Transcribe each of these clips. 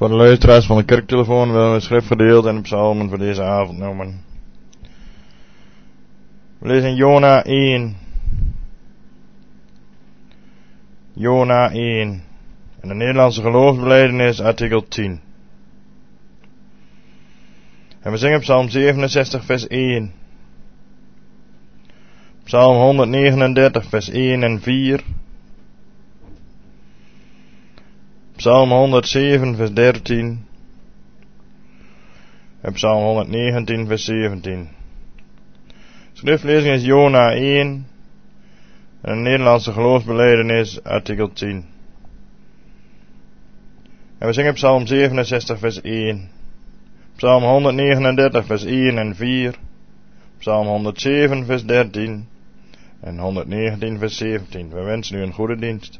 Voor de luisteraars van de kerktelefoon willen we het schriftgedeelte en de psalmen voor deze avond noemen. We lezen Jona 1. Jona 1. En de Nederlandse geloofsbelijdenis artikel 10. En we zingen Psalm 67 vers 1. Psalm 139 vers 1 en 4. Psalm 107 vers 13. En Psalm 119 vers 17. Schriftlezing is Jona 1. En de Nederlandse geloofsbelijdenis artikel 10. En we zingen Psalm 67 vers 1. Psalm 139 vers 1 en 4. Psalm 107 vers 13. En 119 vers 17. We wensen u een goede dienst.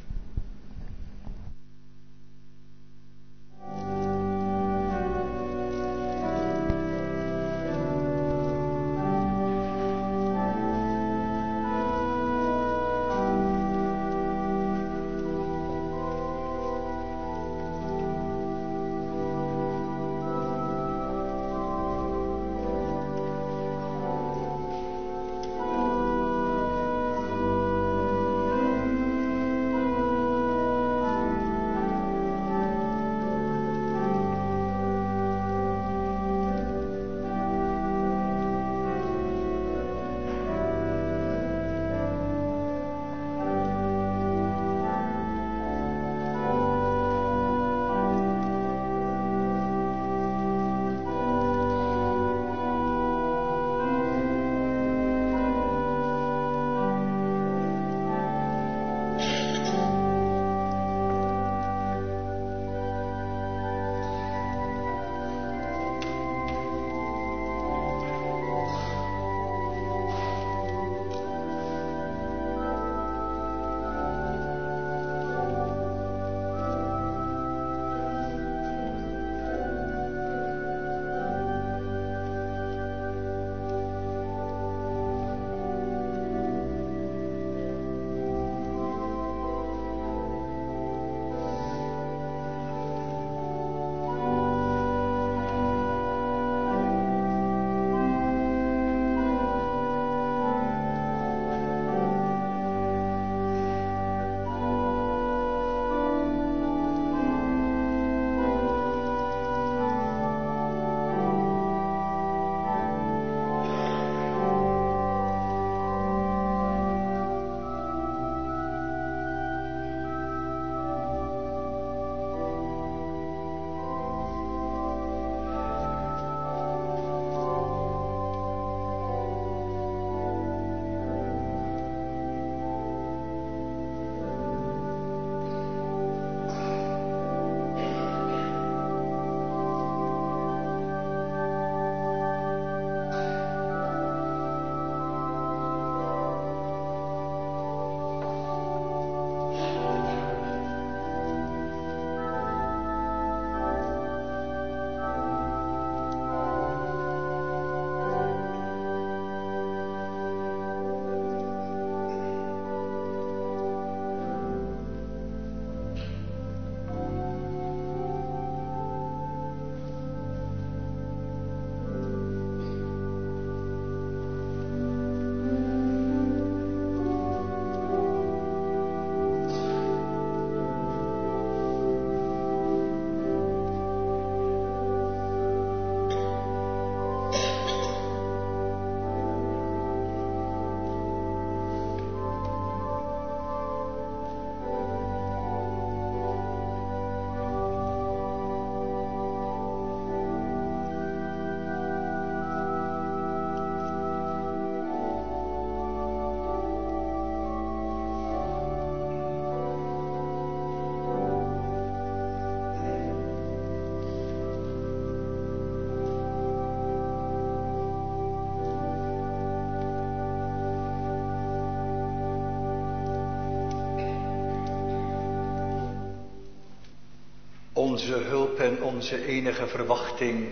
Onze hulp en onze enige verwachting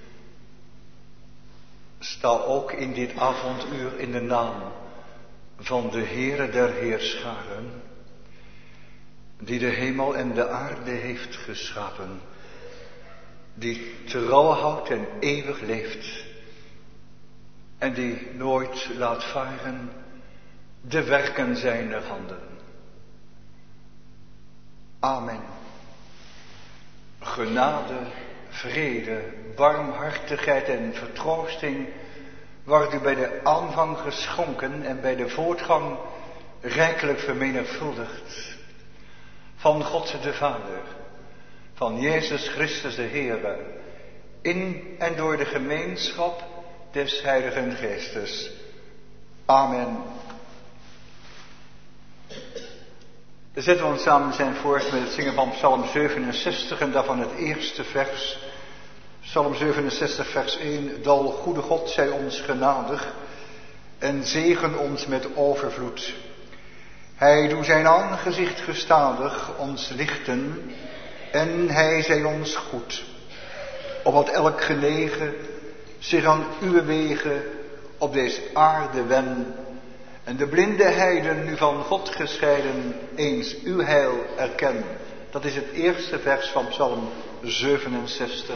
sta ook in dit avonduur in de naam van de Heere der Heerscharen, die de hemel en de aarde heeft geschapen die trouw houdt en eeuwig leeft en die nooit laat varen de werken zijner handen. Amen. Genade, vrede, barmhartigheid en vertroosting wordt u bij de aanvang geschonken en bij de voortgang rijkelijk vermenigvuldigd. Van God de Vader, van Jezus Christus de Heere, in en door de gemeenschap des Heiligen Geestes. Amen. Dan zetten we ons samen zijn voort met het zingen van Psalm 67 en daarvan het eerste vers. Psalm 67 vers 1. Dal goede God, zij ons genadig en zegen ons met overvloed. Hij doet zijn aangezicht gestadig ons lichten en hij zij ons goed. Opdat elk genegen zich aan uw wegen op deze aarde wen. En de blinde heiden nu van God gescheiden eens uw heil erkennen. Dat is het eerste vers van Psalm 67.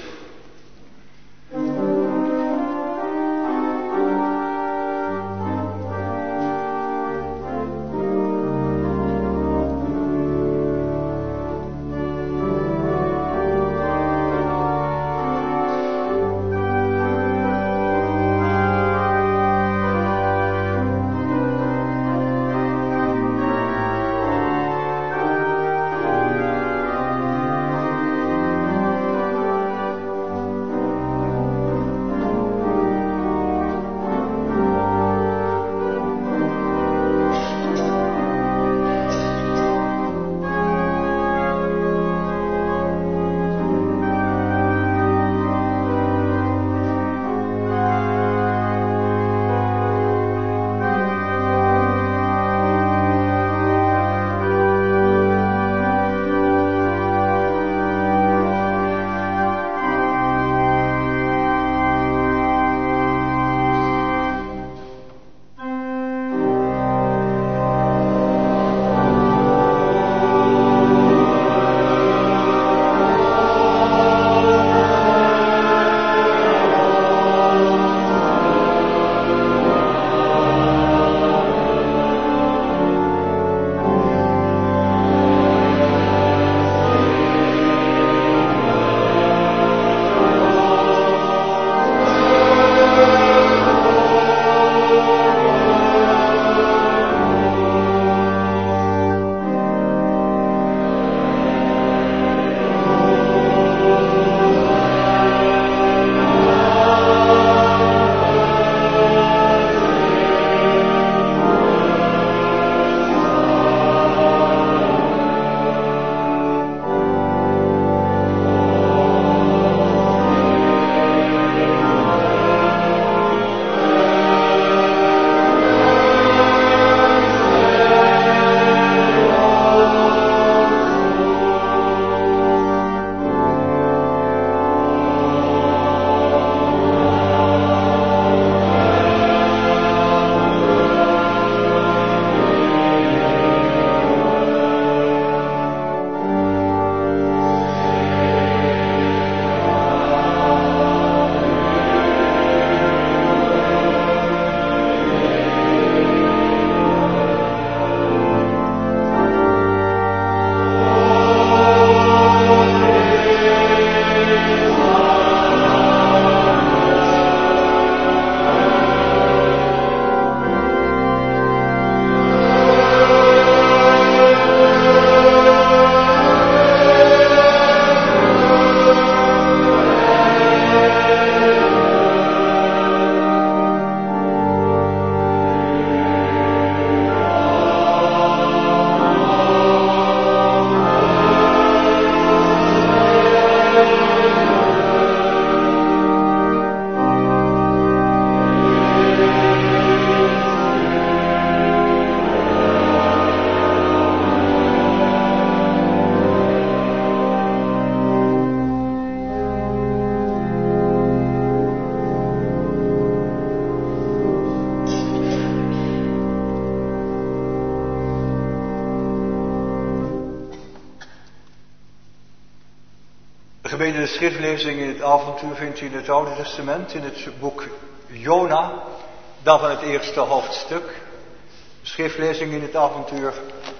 Gemeente, de schriftlezing in het avontuur vindt u in het Oude Testament, in het boek Jona, daarvan het eerste hoofdstuk. De schriftlezing in het avontuur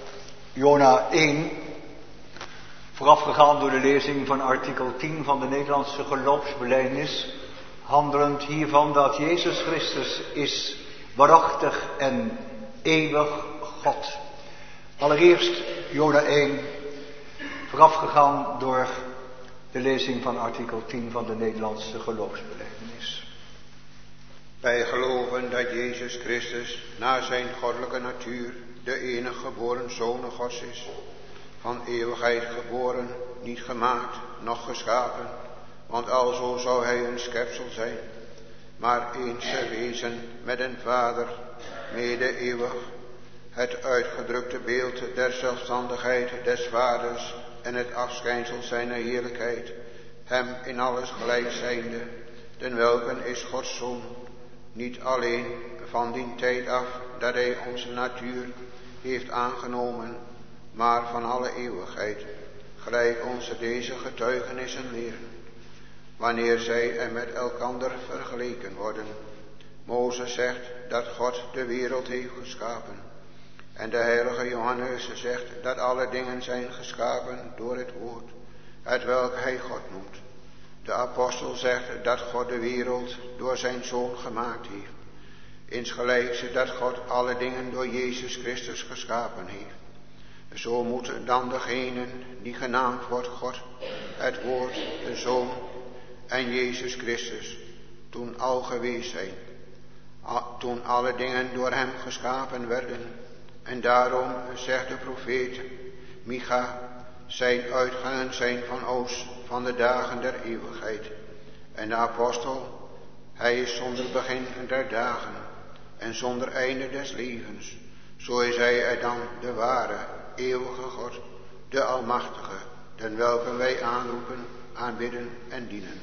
Jona 1, voorafgegaan door de lezing van artikel 10 van de Nederlandse geloofsbelijdenis, handelend hiervan dat Jezus Christus is waarachtig en eeuwig God. Allereerst Jona 1, voorafgegaan door de lezing van artikel 10 van de Nederlandse geloofsbelijdenis. Wij geloven dat Jezus Christus na zijn goddelijke natuur de enige geboren Zoon Gods is, van eeuwigheid geboren, niet gemaakt, noch geschapen, want alzo zou hij een schepsel zijn, maar eens wezen met een Vader, mede eeuwig, het uitgedrukte beeld der zelfstandigheid des Vaders en het afschijnsel zijner heerlijkheid, hem in alles gelijk zijnde, den welken is Gods Zoon, niet alleen van die tijd af dat hij onze natuur heeft aangenomen, maar van alle eeuwigheid, gelijk onze deze getuigenissen leren, wanneer zij er met elkander vergeleken worden. Mozes zegt dat God de wereld heeft geschapen, en de heilige Johannes zegt dat alle dingen zijn geschapen door het woord, hetwelk hij God noemt. De apostel zegt dat God de wereld door zijn Zoon gemaakt heeft, insgelijks dat God alle dingen door Jezus Christus geschapen heeft. Zo moeten dan degenen die genaamd wordt God, het woord, de Zoon en Jezus Christus, toen al geweest zijn, toen alle dingen door hem geschapen werden. En daarom zegt de profeet Micha, zijn uitgangen zijn van oost, van de dagen der eeuwigheid. En de apostel, hij is zonder begin der dagen en zonder einde des levens. Zo is hij er dan de ware, eeuwige God, de Almachtige, den welke wij aanroepen, aanbidden en dienen.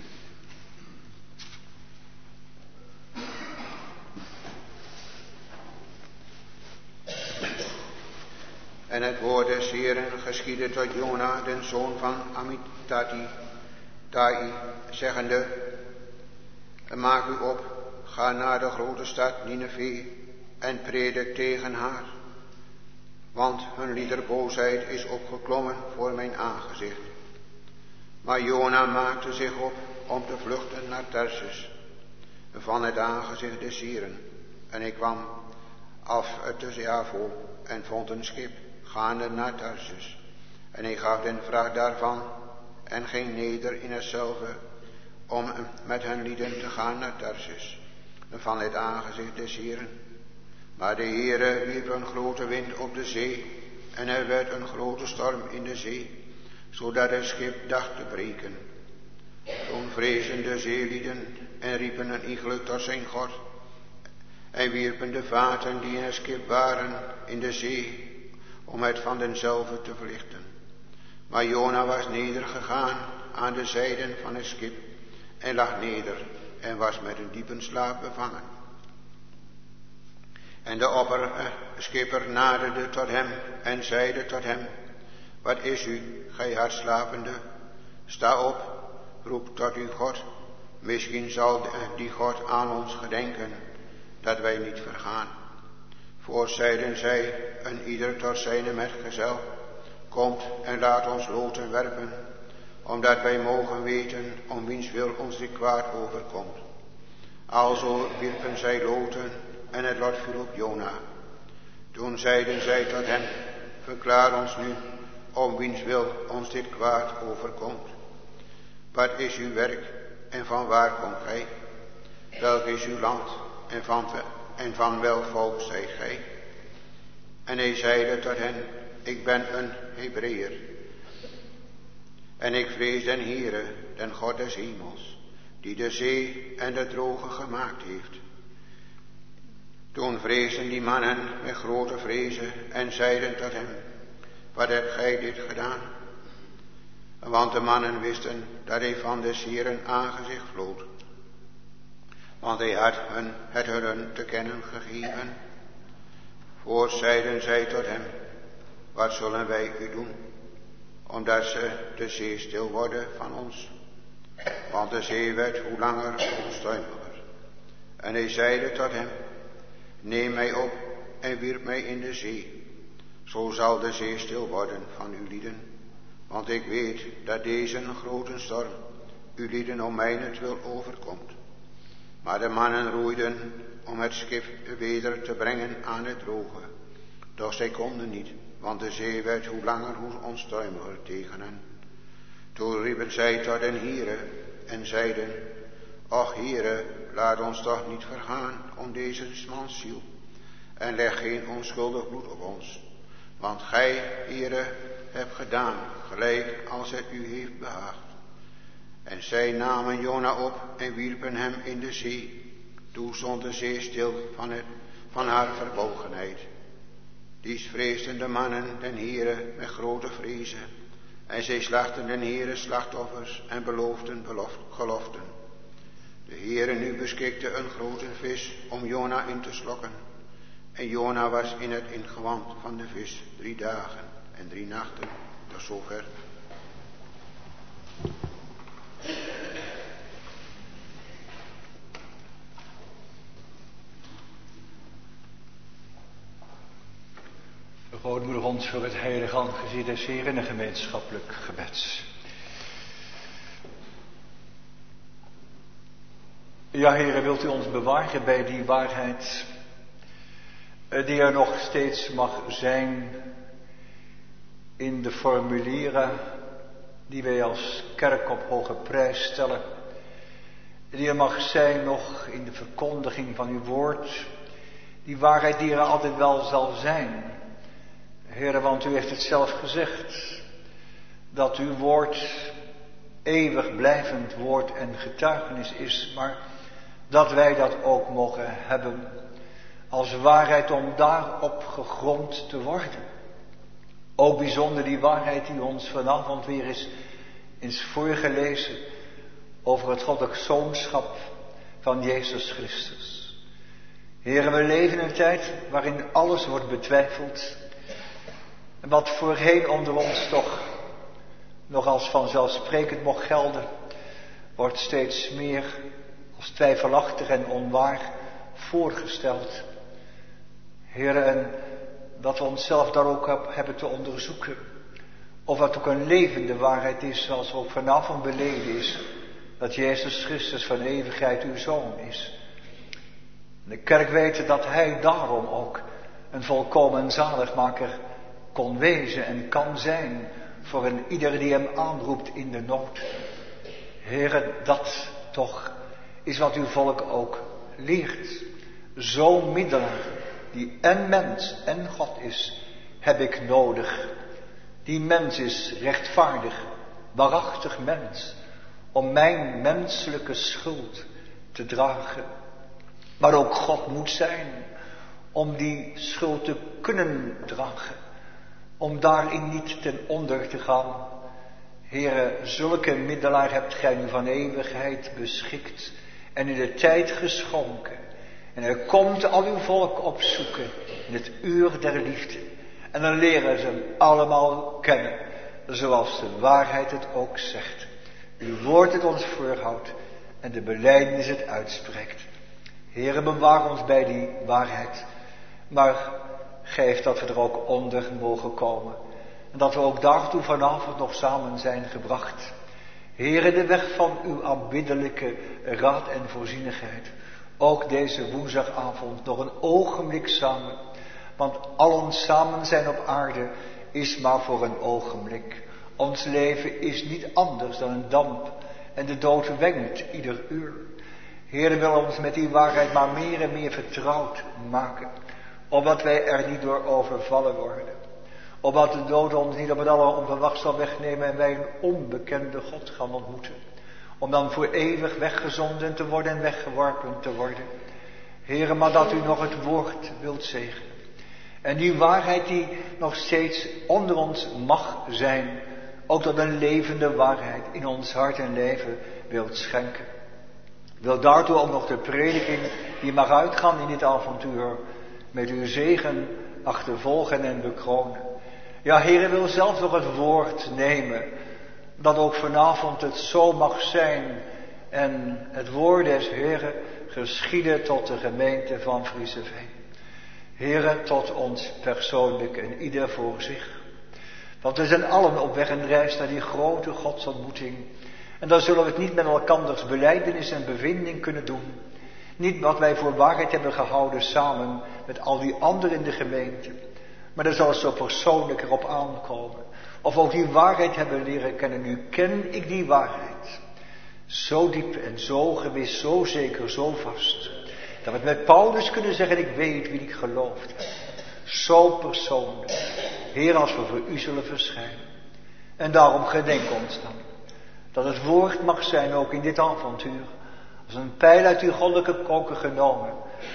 En het woord des Heeren geschiedde tot Jona, den zoon van Amittai, zeggende: maak u op, ga naar de grote stad Nineve en predik tegen haar, want hun liederboosheid is opgeklommen voor mijn aangezicht. Maar Jona maakte zich op om te vluchten naar Tarsus, van het aangezicht des Heeren. En ik kwam af te Javo en vond een schip gaande naar Tarsus. En ik gaf den vraag daarvan en ging neder in hetzelfde om met hun lieden te gaan naar Tarsus, van het aangezicht des Heeren. Maar de Heere wierp een grote wind op de zee en er werd een grote storm in de zee, zodat het schip dacht te breken. Toen vreesden de zeelieden en riepen een iegelijk tot zijn God en wierpen de vaten die in het schip waren in de zee, om het van denzelve te verlichten. Maar Jona was nedergegaan aan de zijden van het schip en lag neder en was met een diepe slaap bevangen. En de opperschipper naderde tot hem en zeide tot hem: wat is u, gij hardslapende? Sta op, roep tot uw God, misschien zal die God aan ons gedenken, dat wij niet vergaan. Voor zeiden zij, een ieder tot zijne metgezel: komt en laat ons loten werpen, omdat wij mogen weten om wiens wil ons dit kwaad overkomt. Alzo wierpen zij loten en het lot viel op Jona. Toen zeiden zij tot hem: verklaar ons nu om wiens wil ons dit kwaad overkomt. Wat is uw werk en van waar komt gij? Welk is uw land en van welk volk zijt gij? En hij zeide tot hen: ik ben een Hebreeër en ik vrees den Heere, den God des hemels, die de zee en de droge gemaakt heeft. Toen vreesden die mannen met grote vrezen en zeiden tot hem: wat hebt gij dit gedaan? Want de mannen wisten dat hij van des Heeren aangezicht vlood, want hij had het hun te kennen gegeven. Voorts zeiden zij tot hem: wat zullen wij u doen, omdat ze de zee stil worden van ons Want de zee werd hoe langer onstuimiger. En hij zeide tot hem, neem mij op en wierp mij in de zee. Zo zal de zee stil worden van uw lieden. Want ik weet dat deze een grote storm uw lieden om mijnentwil overkomt. Maar de mannen roeiden om het schip weder te brengen aan het droge. Doch zij konden niet, want de zee werd hoe langer hoe onstuimiger tegen hen. Toen riepen zij tot den Heere en zeiden, och Heere, laat ons toch niet vergaan om deze mans ziel. En leg geen onschuldig bloed op ons. Want gij, Heere, hebt gedaan gelijk als het u heeft behaagd. En zij namen Jona op en wierpen hem in de zee. Toen stond de zee stil van haar verbolgenheid. Dies vreesden de mannen den Heere met grote vrezen. En zij slachten den Heere slachtoffers en beloofden geloften. De Heere nu beschikte een grote vis om Jona in te slokken. En Jona was in het ingewand van de vis 3 dagen en 3 nachten. Tot zover. Grootmoeder ons voor het heilige aangezicht des Heeren in een gemeenschappelijk gebed. Ja, Heere, wilt u ons bewaren bij die waarheid die er nog steeds mag zijn in de formulieren die wij als kerk op hoge prijs stellen. Die er mag zijn nog in de verkondiging van uw woord. Die waarheid die er altijd wel zal zijn. Heere, want u heeft het zelf gezegd. Dat uw woord eeuwig blijvend woord en getuigenis is. Maar dat wij dat ook mogen hebben als waarheid om daarop gegrond te worden. Ook bijzonder die waarheid die ons vanavond weer is voorgelezen over het goddelijk zoonschap van Jezus Christus. Heere, we leven in een tijd waarin alles wordt betwijfeld. En wat voorheen onder ons toch nog als vanzelfsprekend mocht gelden, wordt steeds meer als twijfelachtig en onwaar voorgesteld. Heere, en dat we onszelf daar ook hebben te onderzoeken. Of dat ook een levende waarheid is, zoals ook vanavond beleden is. Dat Jezus Christus van eeuwigheid uw Zoon is. De kerk weet dat Hij daarom ook een volkomen zaligmaker kon wezen en kan zijn voor een ieder die hem aanroept in de nood. Heere, dat toch is wat uw volk ook leert. Zo'n middelaar die en mens en God is, heb ik nodig. Die mens is rechtvaardig, waarachtig mens, om mijn menselijke schuld te dragen. Maar ook God moet zijn, om die schuld te kunnen dragen. Om daarin niet ten onder te gaan. Heere, zulke middelaar hebt gij nu van eeuwigheid beschikt en in de tijd geschonken. En hij komt al uw volk opzoeken in het uur der liefde. En dan leren ze hem allemaal kennen, zoals de waarheid het ook zegt. Uw woord het ons voorhoudt en de belijdenis het uitspreekt. Heere, bewaar ons bij die waarheid, maar geef dat we er ook onder mogen komen. En dat we ook daartoe vanavond nog samen zijn gebracht. Heere, de weg van uw aanbiddelijke raad en voorzienigheid. Ook deze woensdagavond nog een ogenblik samen. Want allen samen zijn op aarde is maar voor een ogenblik. Ons leven is niet anders dan een damp. En de dood wenkt ieder uur. Heere, wil ons met die waarheid maar meer en meer vertrouwd maken. Opdat wij er niet door overvallen worden. Opdat de dood ons niet op het aller onverwacht zal wegnemen en wij een onbekende God gaan ontmoeten. Om dan voor eeuwig weggezonden te worden en weggeworpen te worden. Heere, maar dat u nog het woord wilt zegenen. En die waarheid die nog steeds onder ons mag zijn. Ook tot een levende waarheid in ons hart en leven wilt schenken. Wil daartoe ook nog de prediking die mag uitgaan in dit avontuur. Met uw zegen achtervolgen en bekronen. Ja, Heere, wil zelf nog het woord nemen. Dat ook vanavond het zo mag zijn en het woord des Heren geschieden tot de gemeente van Vriezeveen. Heren, tot ons persoonlijk en ieder voor zich. Want we zijn allen op weg en reis naar die grote godsontmoeting. En dan zullen we het niet met elkanders belijdenis en bevinding kunnen doen. Niet wat wij voor waarheid hebben gehouden samen met al die anderen in de gemeente. Maar dan zal het zo persoonlijk erop aankomen. Of we ook die waarheid hebben leren kennen. Nu ken ik die waarheid. Zo diep en zo gewis, zo zeker, zo vast. Dat we het met Paulus kunnen zeggen, ik weet wie ik geloofd heb. Zo persoonlijk. Heer, als we voor u zullen verschijnen. En daarom gedenk ons dan. Dat het woord mag zijn ook in dit avontuur. Als een pijl uit uw goddelijke koker genomen.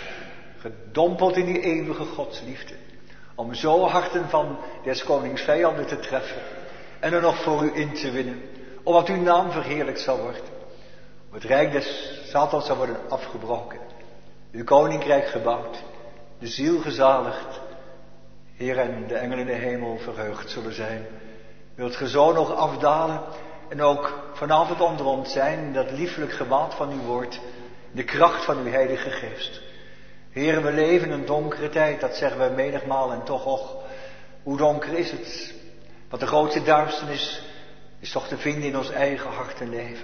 Gedompeld in die eeuwige godsliefde. Om zo harten van des konings vijanden te treffen. En er nog voor u in te winnen. Omdat uw naam verheerlijkt zal worden. Het rijk des Satans zal worden afgebroken. Uw koninkrijk gebouwd. De ziel gezaligd. Heer, en de engelen in de hemel verheugd zullen zijn. Wilt ge zo nog afdalen en ook vanavond onder ons zijn in dat lieflijk gewaad van uw woord. De kracht van uw heilige geest. Heer, we leven in een donkere tijd, dat zeggen we menigmaal en toch, och, hoe donker is het? Want de grootste duisternis is toch te vinden in ons eigen hart en leven.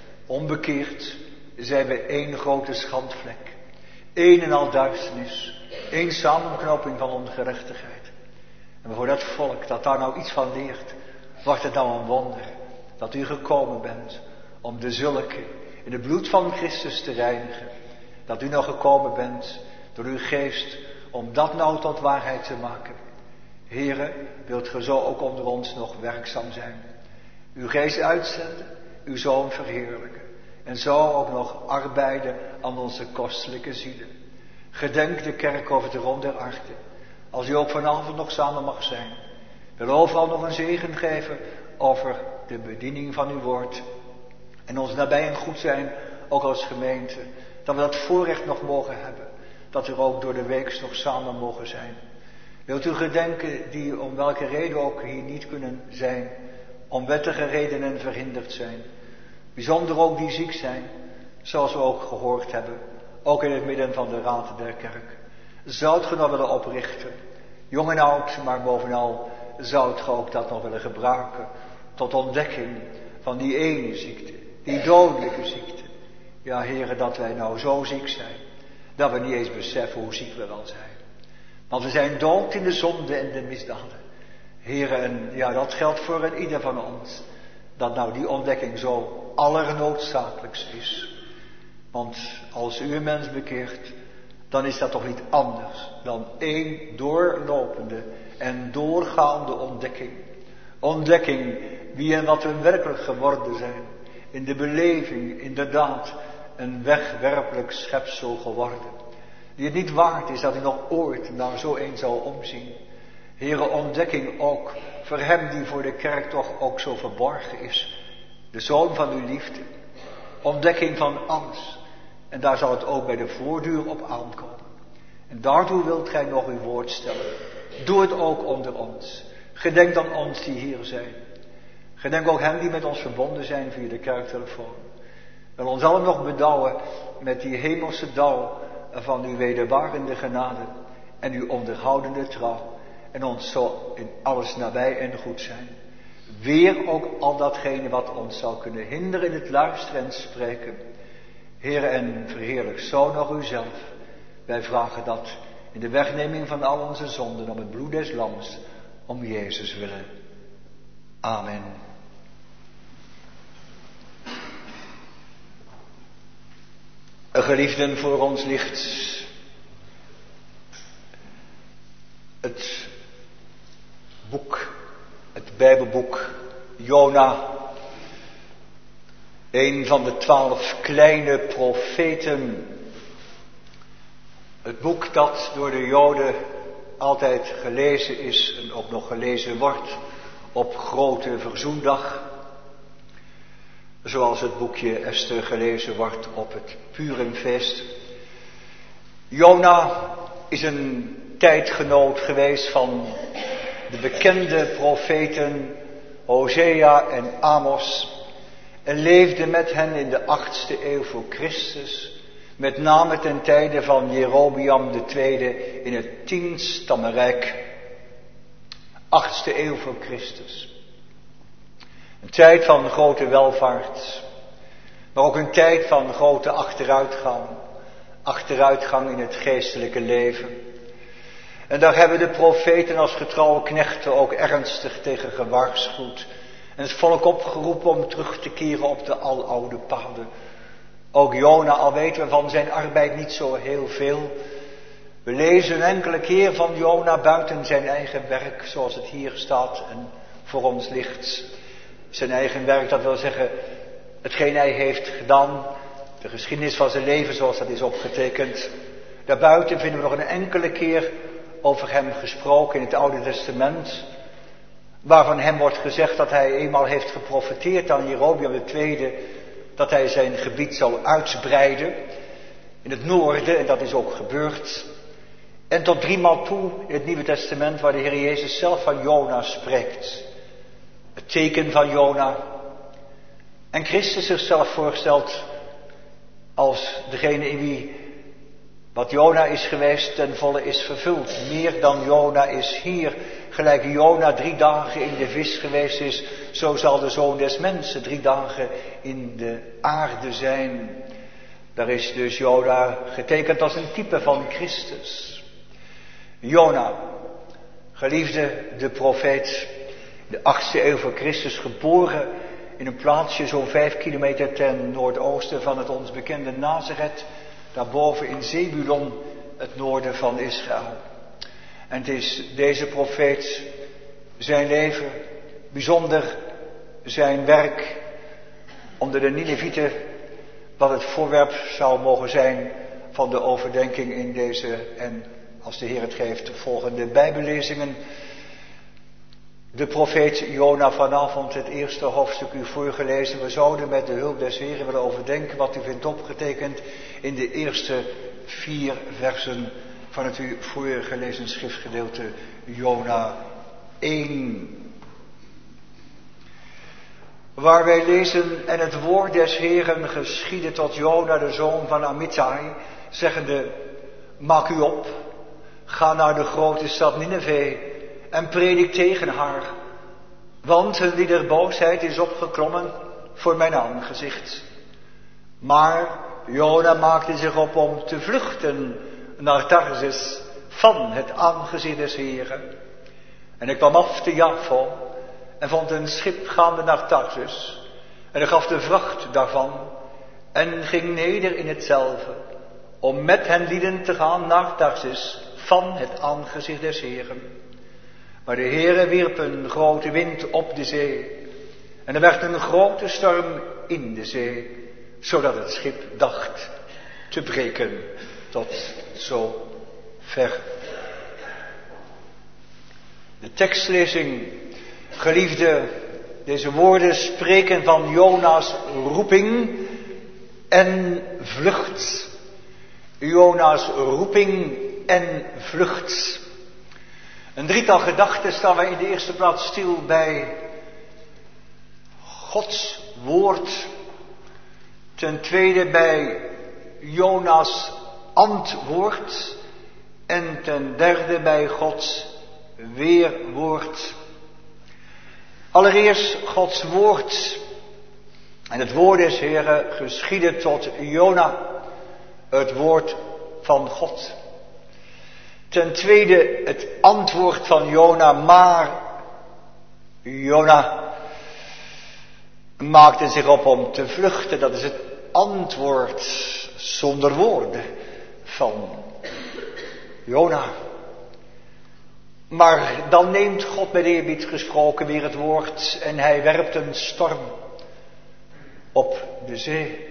Onbekeerd zijn we één grote schandvlek. Eén en al duisternis. Één samenknoping van ongerechtigheid. En voor dat volk dat daar nou iets van leert, wordt het nou een wonder dat u gekomen bent om de zulke in het bloed van Christus te reinigen. Dat u nou gekomen bent door uw geest om dat nou tot waarheid te maken. Here, wilt ge zo ook onder ons nog werkzaam zijn. Uw geest uitzenden, uw zoon verheerlijken. En zo ook nog arbeiden aan onze kostelijke zielen. Gedenk de kerk over de rond der aarde. Als u ook vanavond nog samen mag zijn. Wil overal nog een zegen geven over de bediening van uw woord. En ons nabij en goed zijn, ook als gemeente. Dat we dat voorrecht nog mogen hebben. Dat we ook door de week nog samen mogen zijn. Wilt u gedenken die om welke reden ook hier niet kunnen zijn. Om wettige redenen verhinderd zijn. Bijzonder ook die ziek zijn. Zoals we ook gehoord hebben. Ook in het midden van de raad der kerk. Zoudt ge nog willen oprichten. Jong en oud, maar bovenal zoudt ge ook dat nog willen gebruiken. Tot ontdekking van die ene ziekte. Die dodelijke ziekte. Ja, heren, dat wij nou zo ziek zijn. Dat we niet eens beseffen hoe ziek we wel zijn. Want we zijn dood in de zonde en de misdaden. Heren, en ja, dat geldt voor een ieder van ons. Dat nou die ontdekking zo allernoodzakelijkst is. Want als u een mens bekeert, dan is dat toch niet anders dan één doorlopende en doorgaande ontdekking. Ontdekking wie en wat we werkelijk geworden zijn. In de beleving, inderdaad, een wegwerpelijk schepsel geworden. Die het niet waard is dat hij nog ooit naar zo een zou omzien. Heere, ontdekking ook voor hem die voor de kerk toch ook zo verborgen is. De zoon van uw liefde. Ontdekking van alles. En daar zal het ook bij de voortduur op aankomen. En daartoe wilt gij nog uw woord stellen. Doe het ook onder ons. Gedenk dan ons die hier zijn. Gedenk ook hen die met ons verbonden zijn via de kerktelefoon. Wil ons allen nog bedouwen met die hemelse dauw van uw wederwarende genade en uw onderhoudende trouw. En ons zo in alles nabij en goed zijn. Weer ook al datgene wat ons zou kunnen hinderen in het luisteren en spreken. Heere, en verheerlijk zo nog uzelf. Wij vragen dat in de wegneming van al onze zonden om het bloed des lams, om Jezus willen. Amen. Geliefden, voor ons ligt het boek, het Bijbelboek Jona. Een van de 12 kleine profeten. Het boek dat door de Joden altijd gelezen is en ook nog gelezen wordt op Grote Verzoendag. Zoals het boekje Esther gelezen wordt op het Purimfeest. Jona is een tijdgenoot geweest van de bekende profeten Hosea en Amos en leefde met hen in de 8e eeuw voor Christus, met name ten tijde van Jerobeam II in het 10-stammenrijk, 8e eeuw voor Christus. Een tijd van grote welvaart, maar ook een tijd van grote achteruitgang in het geestelijke leven. En daar hebben de profeten als getrouwe knechten ook ernstig tegen gewaarschuwd en het volk opgeroepen om terug te keren op de aloude paden. Ook Jona, al weten we van zijn arbeid niet zo heel veel. We lezen een enkele keer van Jona buiten zijn eigen werk, zoals het hier staat en voor ons ligt. Zijn eigen werk, dat wil zeggen, hetgeen hij heeft gedaan, de geschiedenis van zijn leven zoals dat is opgetekend. Daarbuiten vinden we nog een enkele keer over hem gesproken in het Oude Testament, waarvan hem wordt gezegd dat hij eenmaal heeft geprofeteerd aan Jerobeam II, dat hij zijn gebied zou uitbreiden in het noorden, en dat is ook gebeurd. En tot 3 maal toe in het Nieuwe Testament, waar de Heer Jezus zelf van Jona spreekt. Het teken van Jona. En Christus zichzelf voorstelt als degene in wie wat Jona is geweest ten volle is vervuld. Meer dan Jona is hier. Gelijk Jona 3 dagen in de vis geweest is, zo zal de Zoon des Mensen 3 dagen in de aarde zijn. Daar is dus Jona getekend als een type van Christus. Jona, geliefde de profeet, in de 8e eeuw voor Christus geboren in een plaatsje zo'n 5 kilometer ten noordoosten van het ons bekende Nazareth, daarboven in Zebulon, het noorden van Israël. En het is deze profeet, zijn leven, bijzonder zijn werk onder de Ninevieten, wat het voorwerp zou mogen zijn van de overdenking in deze en, als de Heer het geeft, volgende Bijbellezingen. De profeet Jona, vanavond het eerste hoofdstuk u voorgelezen. We zouden met de hulp des Heren willen overdenken wat u vindt opgetekend in de eerste 4 versen van het u voorgelezen schriftgedeelte Jona 1. Waar wij lezen, en het woord des Heren geschiedde tot Jona, de zoon van Amittai, zeggende, maak u op, ga naar de grote stad Nineve en predik tegen haar, want hun liederboosheid is opgeklommen voor mijn aangezicht. Maar Jona maakte zich op om te vluchten naar Tarsis van het aangezicht des Heren. En ik kwam af te Jaffo en vond een schip gaande naar Tarsus. En ik gaf de vracht daarvan en ging neder in hetzelfde, om met hen lieden te gaan naar Tarsus van het aangezicht des Heren. Maar de Heere wierp een grote wind op de zee, en er werd een grote storm in de zee, zodat het schip dacht te breken. Tot zo ver. De tekstlezing, geliefde, deze woorden spreken van Jona's roeping en vlucht. Jona's roeping en vlucht. Een 3-tal gedachten staan wij in de eerste plaats stil bij Gods woord. Ten tweede bij Jona's antwoord. En ten derde bij Gods weerwoord. Allereerst Gods woord. En het woord des Heren geschiedde tot Jona. Het woord van God. Ten tweede het antwoord van Jona, maar Jona maakte zich op om te vluchten. Dat is het antwoord zonder woorden van Jona. Maar dan neemt God met eerbied gesproken weer het woord en hij werpt een storm op de zee.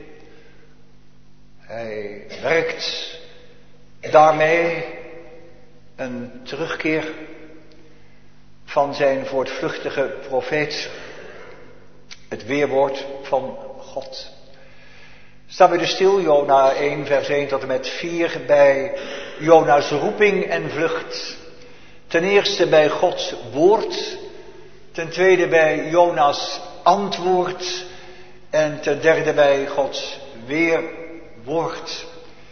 Hij werkt daarmee een terugkeer van zijn voortvluchtige profeet. Het weerwoord van God. Staan we dus stil, Jona 1 vers 1 tot en met 4 bij Jona's roeping en vlucht. Ten eerste bij Gods woord. Ten tweede bij Jona's antwoord. En ten derde bij Gods weerwoord.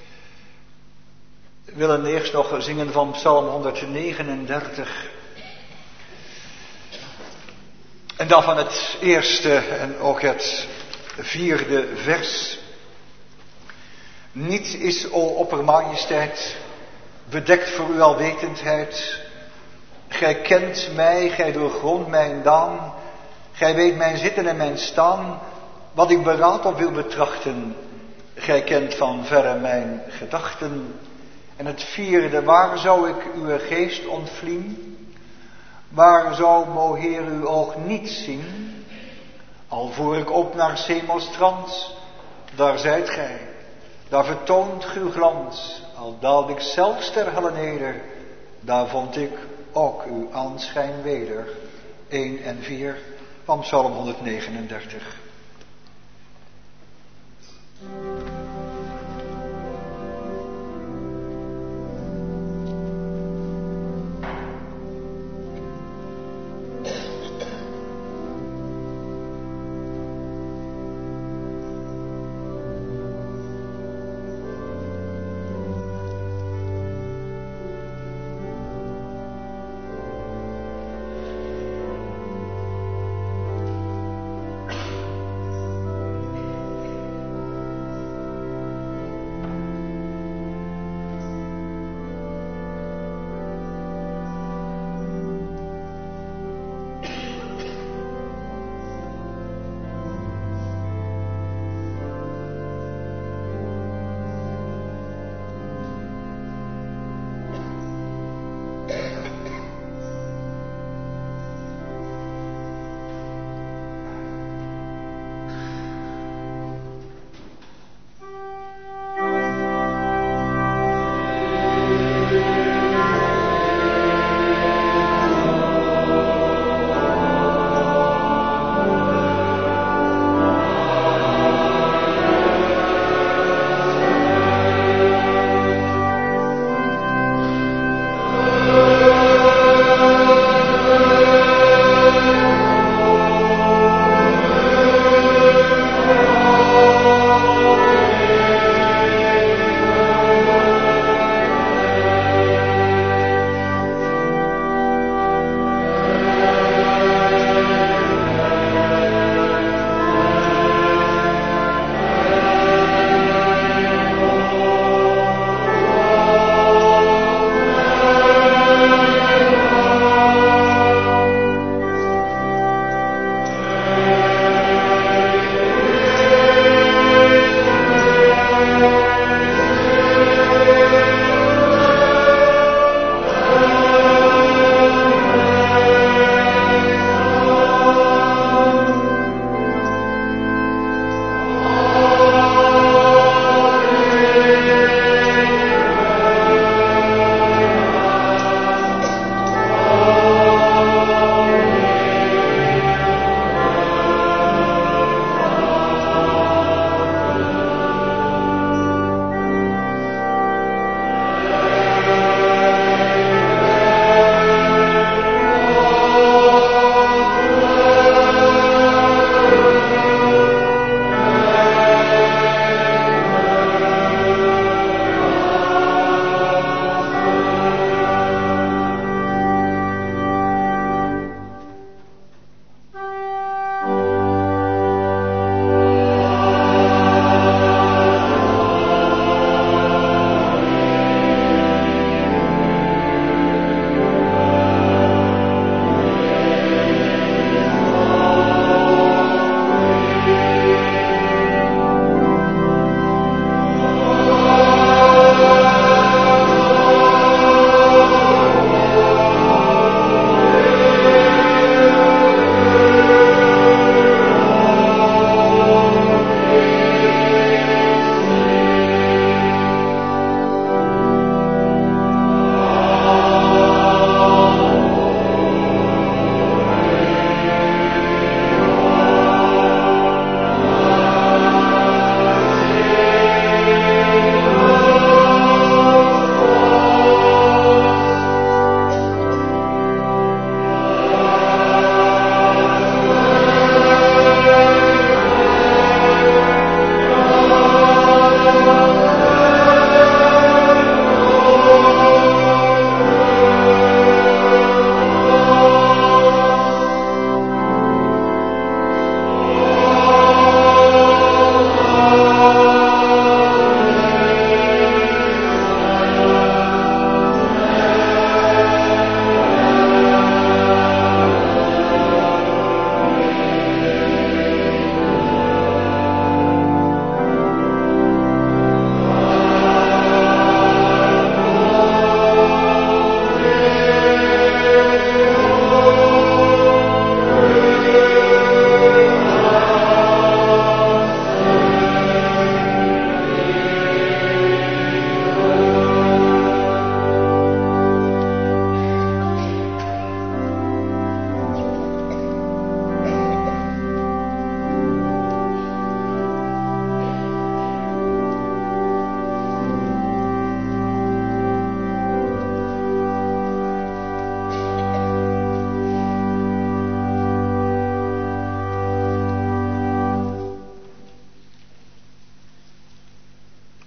We willen eerst nog zingen van Psalm 139. En dan van het eerste en ook het vierde vers. Niets is, o oppermajesteit, bedekt voor uw alwetendheid. Gij kent mij, gij doorgrondt mijn daan. Gij weet mijn zitten en mijn staan. Wat ik beraad of wil betrachten. Gij kent van verre mijn gedachten. En het vierde, waar zou ik uw geest ontvlien? Waar zou, o Heer, uw oog niet zien? Al voer ik op naar Semelstrand, daar zijt gij. Daar vertoont uw glans. Al daalde ik zelfs ter helle neder, daar vond ik ook uw aanschijn weder. 1 en 4 van Psalm 139.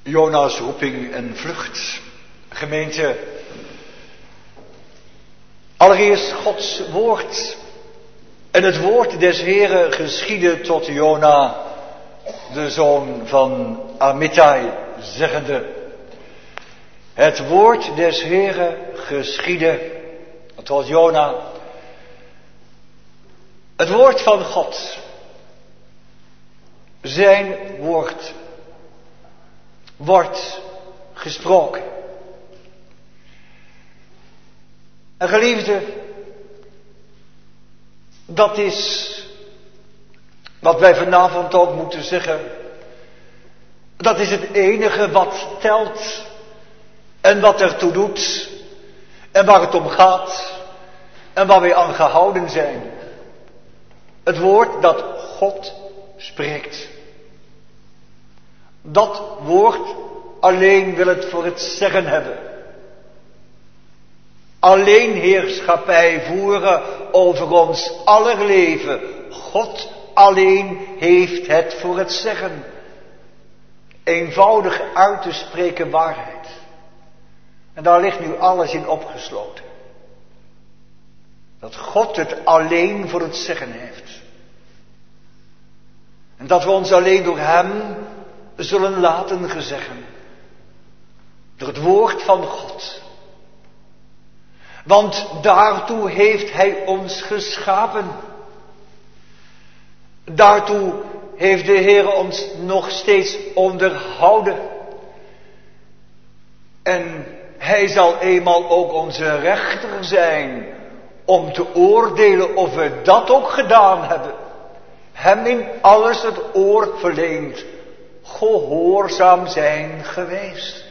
Jona's roeping en vlucht. Gemeente, allereerst Gods woord. En het woord des Heren geschiedde tot Jona, de zoon van Amittai, zeggende: het woord des Heren geschiedde. Dat was Jona. Het woord van God. Zijn woord wordt gesproken. En geliefde, dat is wat wij vanavond ook moeten zeggen. Dat is het enige wat telt en wat ertoe doet en waar het om gaat en waar wij aan gehouden zijn. Het woord dat God spreekt. Dat woord alleen wil het voor het zeggen hebben. Alleen heerschappij voeren over ons aller leven. God alleen heeft het voor het zeggen. Eenvoudig uit te spreken waarheid. En daar ligt nu alles in opgesloten. Dat God het alleen voor het zeggen heeft. En dat we ons alleen door hem zullen laten gezeggen. Door het woord van God. Want daartoe heeft hij ons geschapen. Daartoe heeft de Heer ons nog steeds onderhouden. En hij zal eenmaal ook onze rechter zijn om te oordelen of we dat ook gedaan hebben. Hem in alles het oor verleend, gehoorzaam zijn geweest.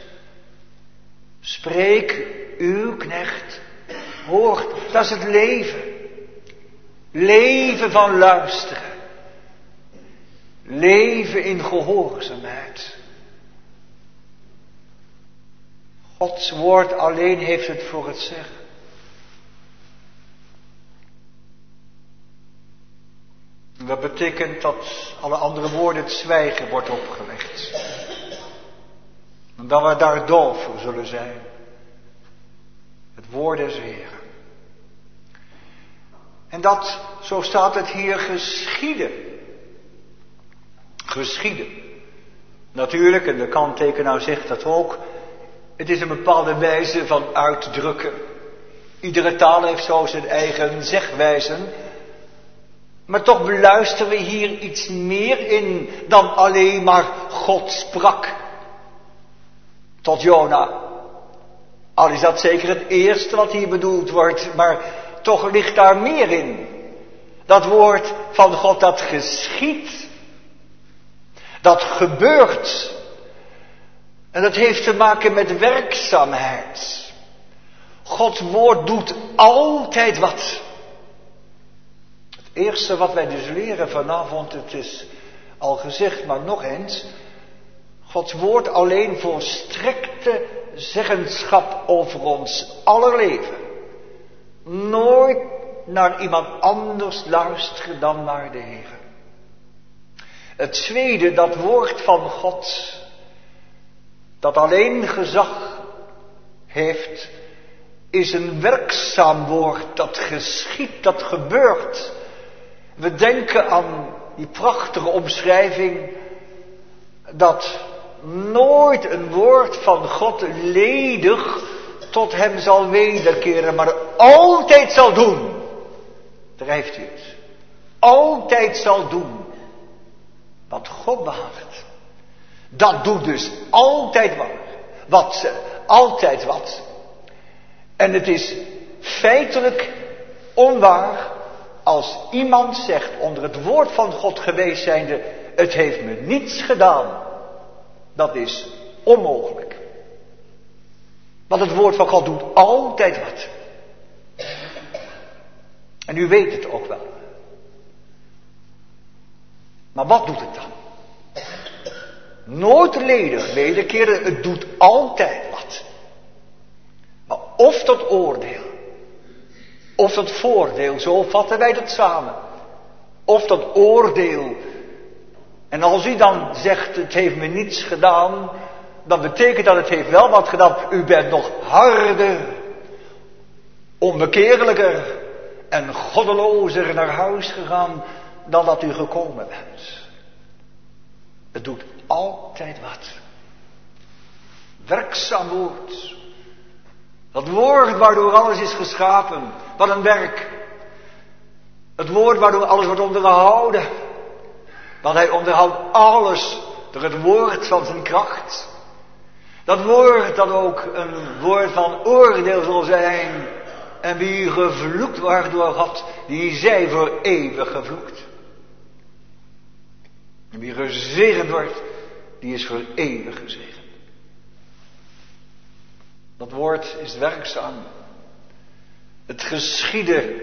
Spreek uw knecht, hoort, dat is het leven. Leven van luisteren. Leven in gehoorzaamheid. Gods woord alleen heeft het voor het zeggen. Dat betekent dat alle andere woorden het zwijgen wordt opgelegd. En dat we daar doof voor zullen zijn. Het woord des Heren. En dat, zo staat het hier, geschieden. Geschieden. Natuurlijk, en de kanttekenaar zegt dat ook. Het is een bepaalde wijze van uitdrukken. Iedere taal heeft zo zijn eigen zegwijzen. Maar toch beluisteren we hier iets meer in dan alleen maar God sprak. Tot Jona. Al is dat zeker het eerste wat hier bedoeld wordt, maar toch ligt daar meer in. Dat woord van God dat geschiedt. Dat gebeurt. En dat heeft te maken met werkzaamheid. Gods woord doet altijd wat. Het eerste wat wij dus leren vanavond, het is al gezegd, maar nog eens. Gods woord alleen volstrekte zeggenschap over ons aller leven. Nooit naar iemand anders luisteren dan naar de Heer. Het tweede, dat woord van God, dat alleen gezag heeft, is een werkzaam woord dat geschiet, dat gebeurt. We denken aan die prachtige omschrijving dat nooit een woord van God ledig tot hem zal wederkeren, maar altijd zal doen. Daar heeft u het. Altijd zal doen wat God behaagt. Dat doet dus altijd altijd wat. En het is feitelijk onwaar als iemand zegt onder het woord van God geweest zijnde, het heeft me niets gedaan. Dat is onmogelijk. Want het woord van God doet altijd wat. En u weet het ook wel. Maar wat doet het dan? Nooit ledig wederkeren, het doet altijd wat. Maar of tot oordeel, of tot voordeel, zo vatten wij dat samen. Of tot oordeel. En als u dan zegt, het heeft me niets gedaan, dan betekent dat het heeft wel wat gedaan. U bent nog harder, onbekeerlijker en goddelozer naar huis gegaan dan dat u gekomen bent. Het doet altijd wat. Werkzaam woord. Dat woord waardoor alles is geschapen. Wat een werk. Het woord waardoor alles wordt onderhouden. Want hij onderhoudt alles door het woord van zijn kracht. Dat woord dat ook een woord van oordeel zal zijn. En wie gevloekt wordt door God, die zij voor eeuwig gevloekt. En wie gezegend wordt, die is voor eeuwig gezegend. Dat woord is werkzaam. Het geschiedde.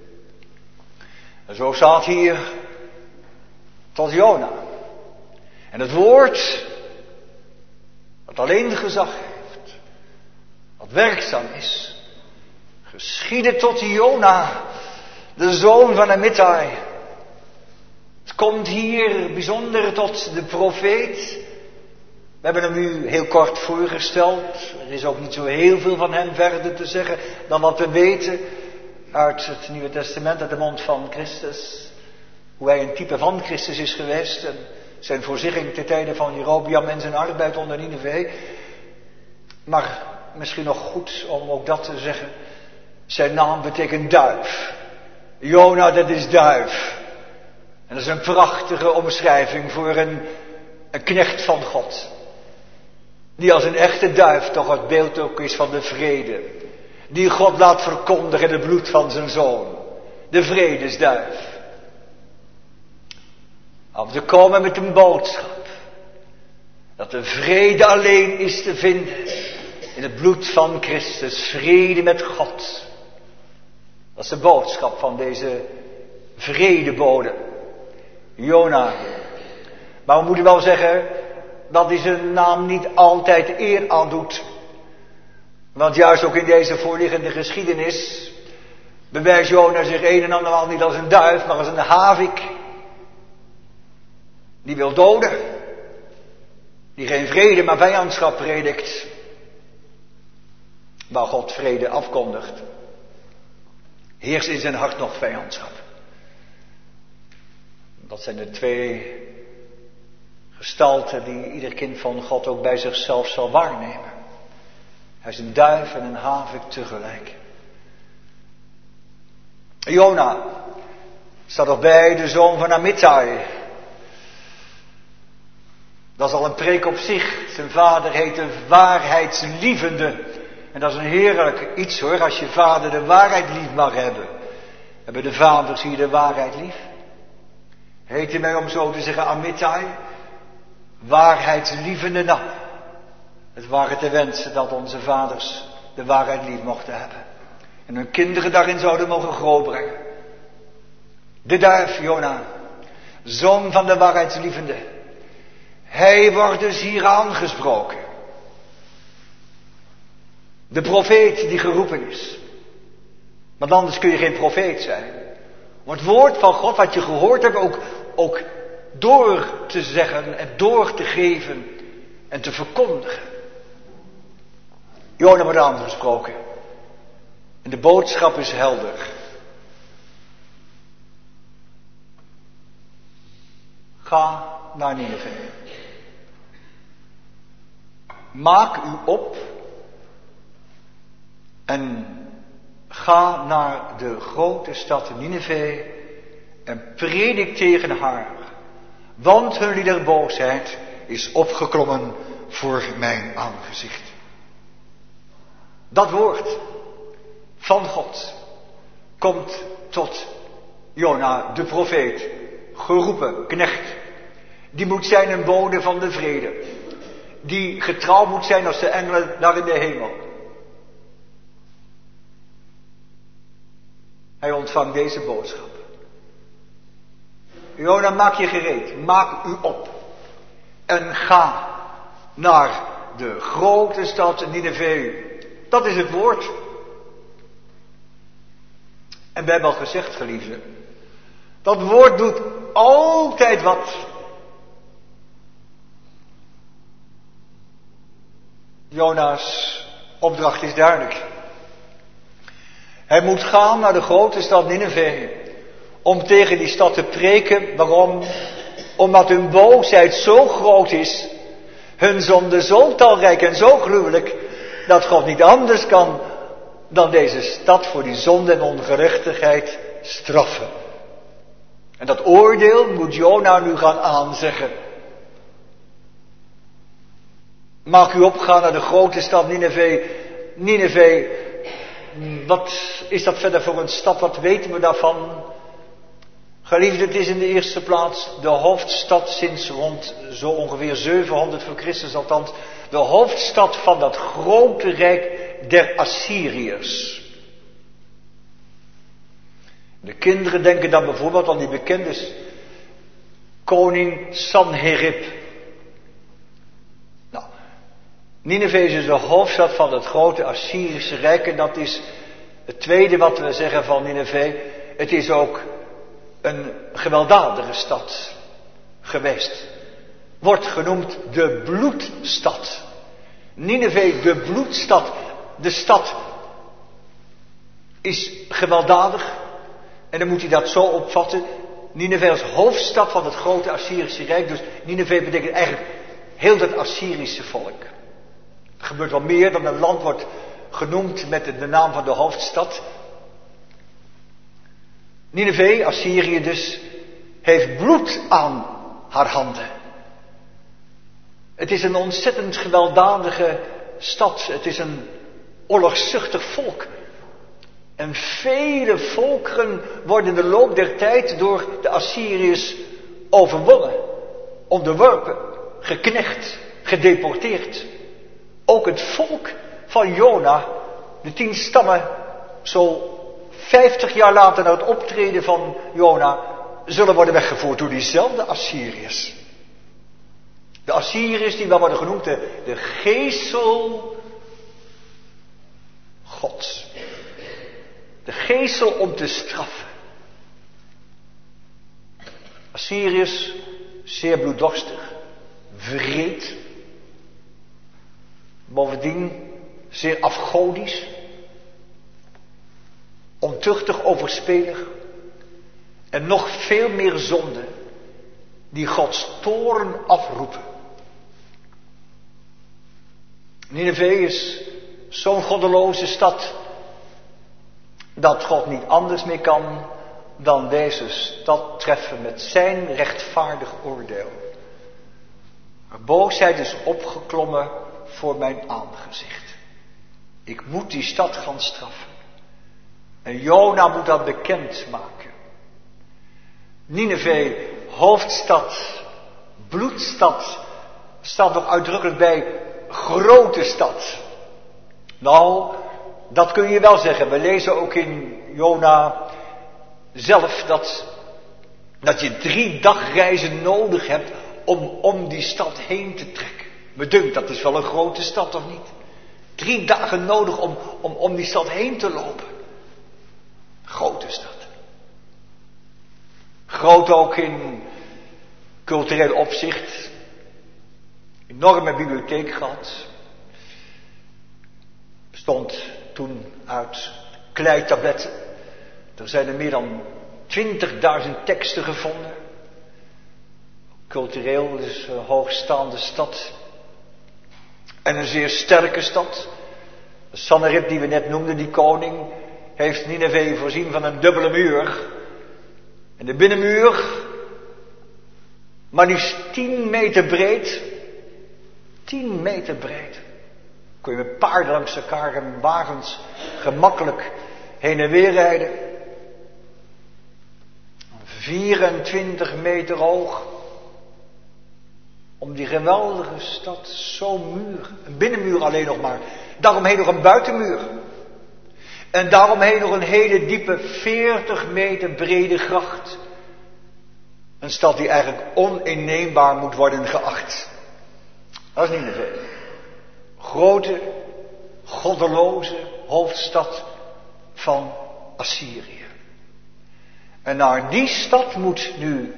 En zo staat hier tot Jona. En het woord dat alleen gezag heeft, dat werkzaam is, geschiedde tot Jona, de zoon van Amittai. Het komt hier bijzonder tot de profeet. We hebben hem nu heel kort voorgesteld. Er is ook niet zo heel veel van hem verder te zeggen dan wat we weten uit het Nieuwe Testament, uit de mond van Christus. Hoe hij een type van Christus is geweest en zijn voorzegging te tijden van Jerobeam en zijn arbeid onder Nineve. Maar misschien nog goed om ook dat te zeggen. Zijn naam betekent duif. Jona, dat is duif. En dat is een prachtige omschrijving voor een knecht van God. Die als een echte duif toch het beeld ook is van de vrede. Die God laat verkondigen in het bloed van zijn zoon. De vredesduif. Om te komen met een boodschap. Dat de vrede alleen is te vinden in het bloed van Christus. Vrede met God. Dat is de boodschap van deze vredebode. Jona. Maar we moeten wel zeggen dat hij zijn naam niet altijd eer aandoet. Want juist ook in deze voorliggende geschiedenis bewijst Jona zich een en ander niet als een duif, maar als een havik. Die wil doden. Die geen vrede, maar vijandschap predikt. Waar God vrede afkondigt. Heerst in zijn hart nog vijandschap. Dat zijn de twee gestalten die ieder kind van God ook bij zichzelf zal waarnemen. Hij is een duif en een havik tegelijk. Jona staat nog bij, de zoon van Amittai. Dat is al een preek op zich. Zijn vader heet de waarheidslievende. En dat is een heerlijk iets hoor, als je vader de waarheid lief mag hebben. Hebben de vaders hier de waarheid lief? Heet hij mij om zo te zeggen Amittai? Waarheidslievende. Nou, het waren te wensen dat onze vaders de waarheid lief mochten hebben. En hun kinderen daarin zouden mogen grootbrengen. De duif, Jona, zoon van de waarheidslievende. Hij wordt dus hier aangesproken. De profeet die geroepen is. Want anders kun je geen profeet zijn. Om het woord van God wat je gehoord hebt ook door te zeggen en door te geven en te verkondigen. Jona wordt aangesproken. En de boodschap is helder. Ga naar Nineve. Maak u op en ga naar de grote stad Nineve en predik tegen haar. Want hun liederboosheid is opgeklommen voor mijn aangezicht. Dat woord van God komt tot Jona, de profeet, geroepen, knecht. Die moet zijn een bode van de vrede. Die getrouw moet zijn als de engelen daar in de hemel. Hij ontvangt deze boodschap. Jona, maak je gereed. Maak u op. En ga naar de grote stad Nineve. Dat is het woord. En we hebben al gezegd, geliefden. Dat woord doet altijd wat. Jona's opdracht is duidelijk. Hij moet gaan naar de grote stad Nineve om tegen die stad te preken. Waarom? Omdat hun boosheid zo groot is, hun zonde zo talrijk en zo gruwelijk, dat God niet anders kan dan deze stad voor die zonde en ongerechtigheid straffen. En dat oordeel moet Jona nu gaan aanzeggen. Maak u opgaan naar de grote stad Nineve. Nineve, wat is dat verder voor een stad? Wat weten we daarvan? Geliefde, het is in de eerste plaats de hoofdstad sinds rond zo ongeveer 700 voor Christus althans. De hoofdstad van dat grote rijk der Assyriërs. De kinderen denken dan bijvoorbeeld aan die bekende koning Sanherib. Nou, Nineve is dus de hoofdstad van het grote Assyrische rijk. En dat is het tweede wat we zeggen van Nineve. Het is ook een gewelddadige stad geweest. Wordt genoemd de bloedstad. Nineve, de bloedstad. De stad is gewelddadig. En dan moet hij dat zo opvatten. Nineve als hoofdstad van het grote Assyrische rijk. Dus Nineve betekent eigenlijk heel dat Assyrische volk. Er gebeurt wel meer dan een land wordt genoemd met de naam van de hoofdstad. Nineve, Assyrië dus, heeft bloed aan haar handen. Het is een ontzettend gewelddadige stad. Het is een oorlogzuchtig volk. En vele volkeren worden in de loop der tijd door de Assyriërs overwonnen, onderworpen, geknecht, gedeporteerd. Ook het volk van Jona, de 10 stammen, zo 50 jaar later na het optreden van Jona, zullen worden weggevoerd door diezelfde Assyriërs. De Assyriërs die wel worden genoemd de geesel Gods. De geesel om te straffen. Assyriërs, zeer bloeddorstig, wreed. Bovendien zeer afgodisch. Ontuchtig, overspelig. En nog veel meer zonden die Gods toorn afroepen. Nineve is zo'n goddeloze stad dat God niet anders meer kan dan deze stad treffen met zijn rechtvaardig oordeel. Haar boosheid is opgeklommen voor mijn aangezicht. Ik moet die stad gaan straffen. En Jona moet dat bekend maken. Nineve, hoofdstad, bloedstad, staat nog uitdrukkelijk bij grote stad. Nou, dat kun je wel zeggen. We lezen ook in Jona zelf dat je 3 dagreizen nodig hebt om die stad heen te trekken. Me dunkt, dat is wel een grote stad, of niet? 3 dagen nodig om die stad heen te lopen. Grote stad. Groot ook in cultureel opzicht. Enorme bibliotheek gehad. Bestond toen uit kleitabletten. Er zijn er meer dan 20.000 teksten gevonden. Cultureel is een hoogstaande stad. En een zeer sterke stad. Sanherib die we net noemden, die koning, heeft Nineve voorzien van een dubbele muur. En de binnenmuur, maar liefst 10 meter breed. 10 meter breed. Kon je met paarden langs elkaar en wagens gemakkelijk heen en weer rijden. 24 meter hoog. Om die geweldige stad, zo'n muur. Een binnenmuur alleen nog maar. Daaromheen nog een buitenmuur. En daaromheen nog een hele diepe 40 meter brede gracht. Een stad die eigenlijk oninneembaar moet worden geacht. Dat is Nineve. Grote, goddeloze hoofdstad van Assyrië. En naar die stad moet nu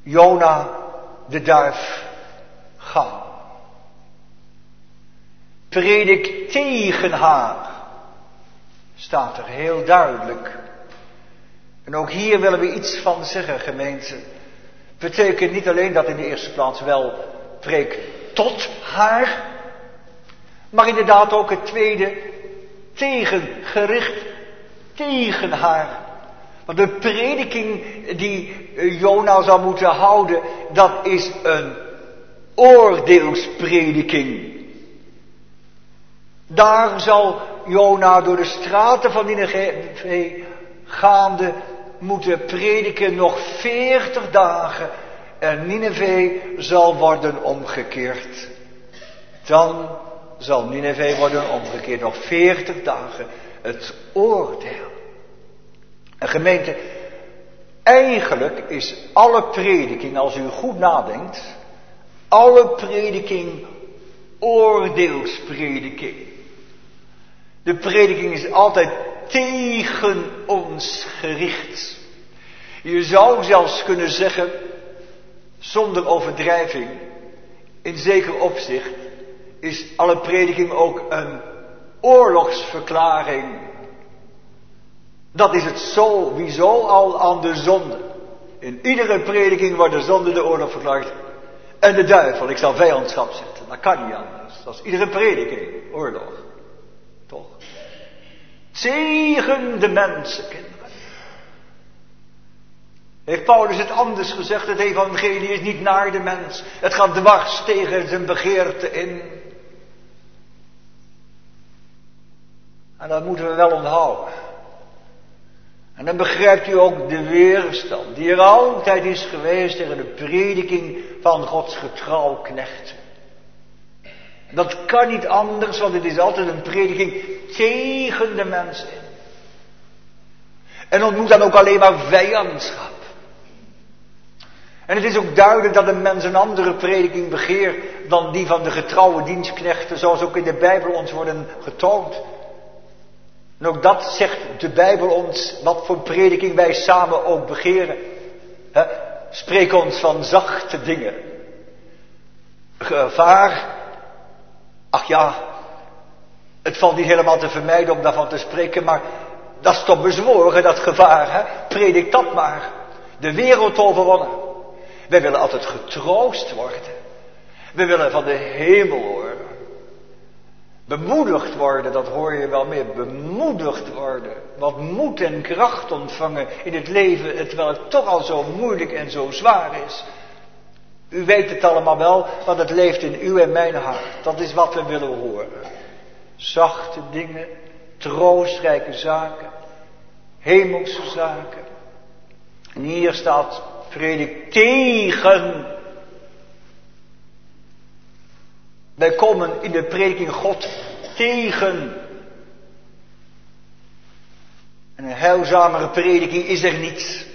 Jona de duif gaan. predik tegen haar. Staat er heel duidelijk. En ook hier willen we iets van zeggen, gemeente. Betekent niet alleen dat in de eerste plaats wel preek tot haar, maar inderdaad ook het tweede, gericht tegen haar. Want de prediking die Jona zou moeten houden, dat is een oordeelsprediking. Daar zal Jona door de straten van Nineve gaande moeten prediken nog 40 dagen. En Nineve zal worden omgekeerd. Dan zal Nineve worden omgekeerd. Nog 40 dagen. Het oordeel. En gemeente, eigenlijk is alle prediking, als u goed nadenkt, alle prediking oordeelsprediking. De prediking is altijd tegen ons gericht. Je zou zelfs kunnen zeggen, zonder overdrijving, in zeker opzicht, is alle prediking ook een oorlogsverklaring. Dat is het sowieso al aan de zonde. In iedere prediking wordt de zonde de oorlog verklaard. En de duivel, ik zal vijandschap zetten. Dat kan niet anders. Dat is iedere prediking, oorlog. Toch? Tegen de mensenkinderen. Heeft Paulus het anders gezegd? Het evangelie is niet naar de mens. Het gaat dwars tegen zijn begeerte in. En dat moeten we wel onthouden. En dan begrijpt u ook de weerstand die er altijd is geweest tegen de prediking van Gods getrouw knechten. Dat kan niet anders, want het is altijd een prediking tegen de mensen in. En ontmoet dan ook alleen maar vijandschap. En het is ook duidelijk dat een mens een andere prediking begeert dan die van de getrouwe dienstknechten, zoals ook in de Bijbel ons worden getoond. En ook dat zegt de Bijbel ons, wat voor prediking wij samen ook begeren. Spreek ons van zachte dingen. Gevaar. Ach ja, het valt niet helemaal te vermijden om daarvan te spreken, maar dat is toch bezworen, dat gevaar. Predik dat maar. De wereld overwonnen. Wij willen altijd getroost worden. We willen van de hemel horen. Bemoedigd worden, dat hoor je wel meer. Bemoedigd worden. Wat moed en kracht ontvangen in het leven, terwijl het toch al zo moeilijk en zo zwaar is. U weet het allemaal wel, want het leeft in uw en mijn hart. Dat is wat we willen horen. Zachte dingen, troostrijke zaken, hemelse zaken. En hier staat predik tegen. Wij komen in de prediking God tegen. En een heilzamere prediking is er niet.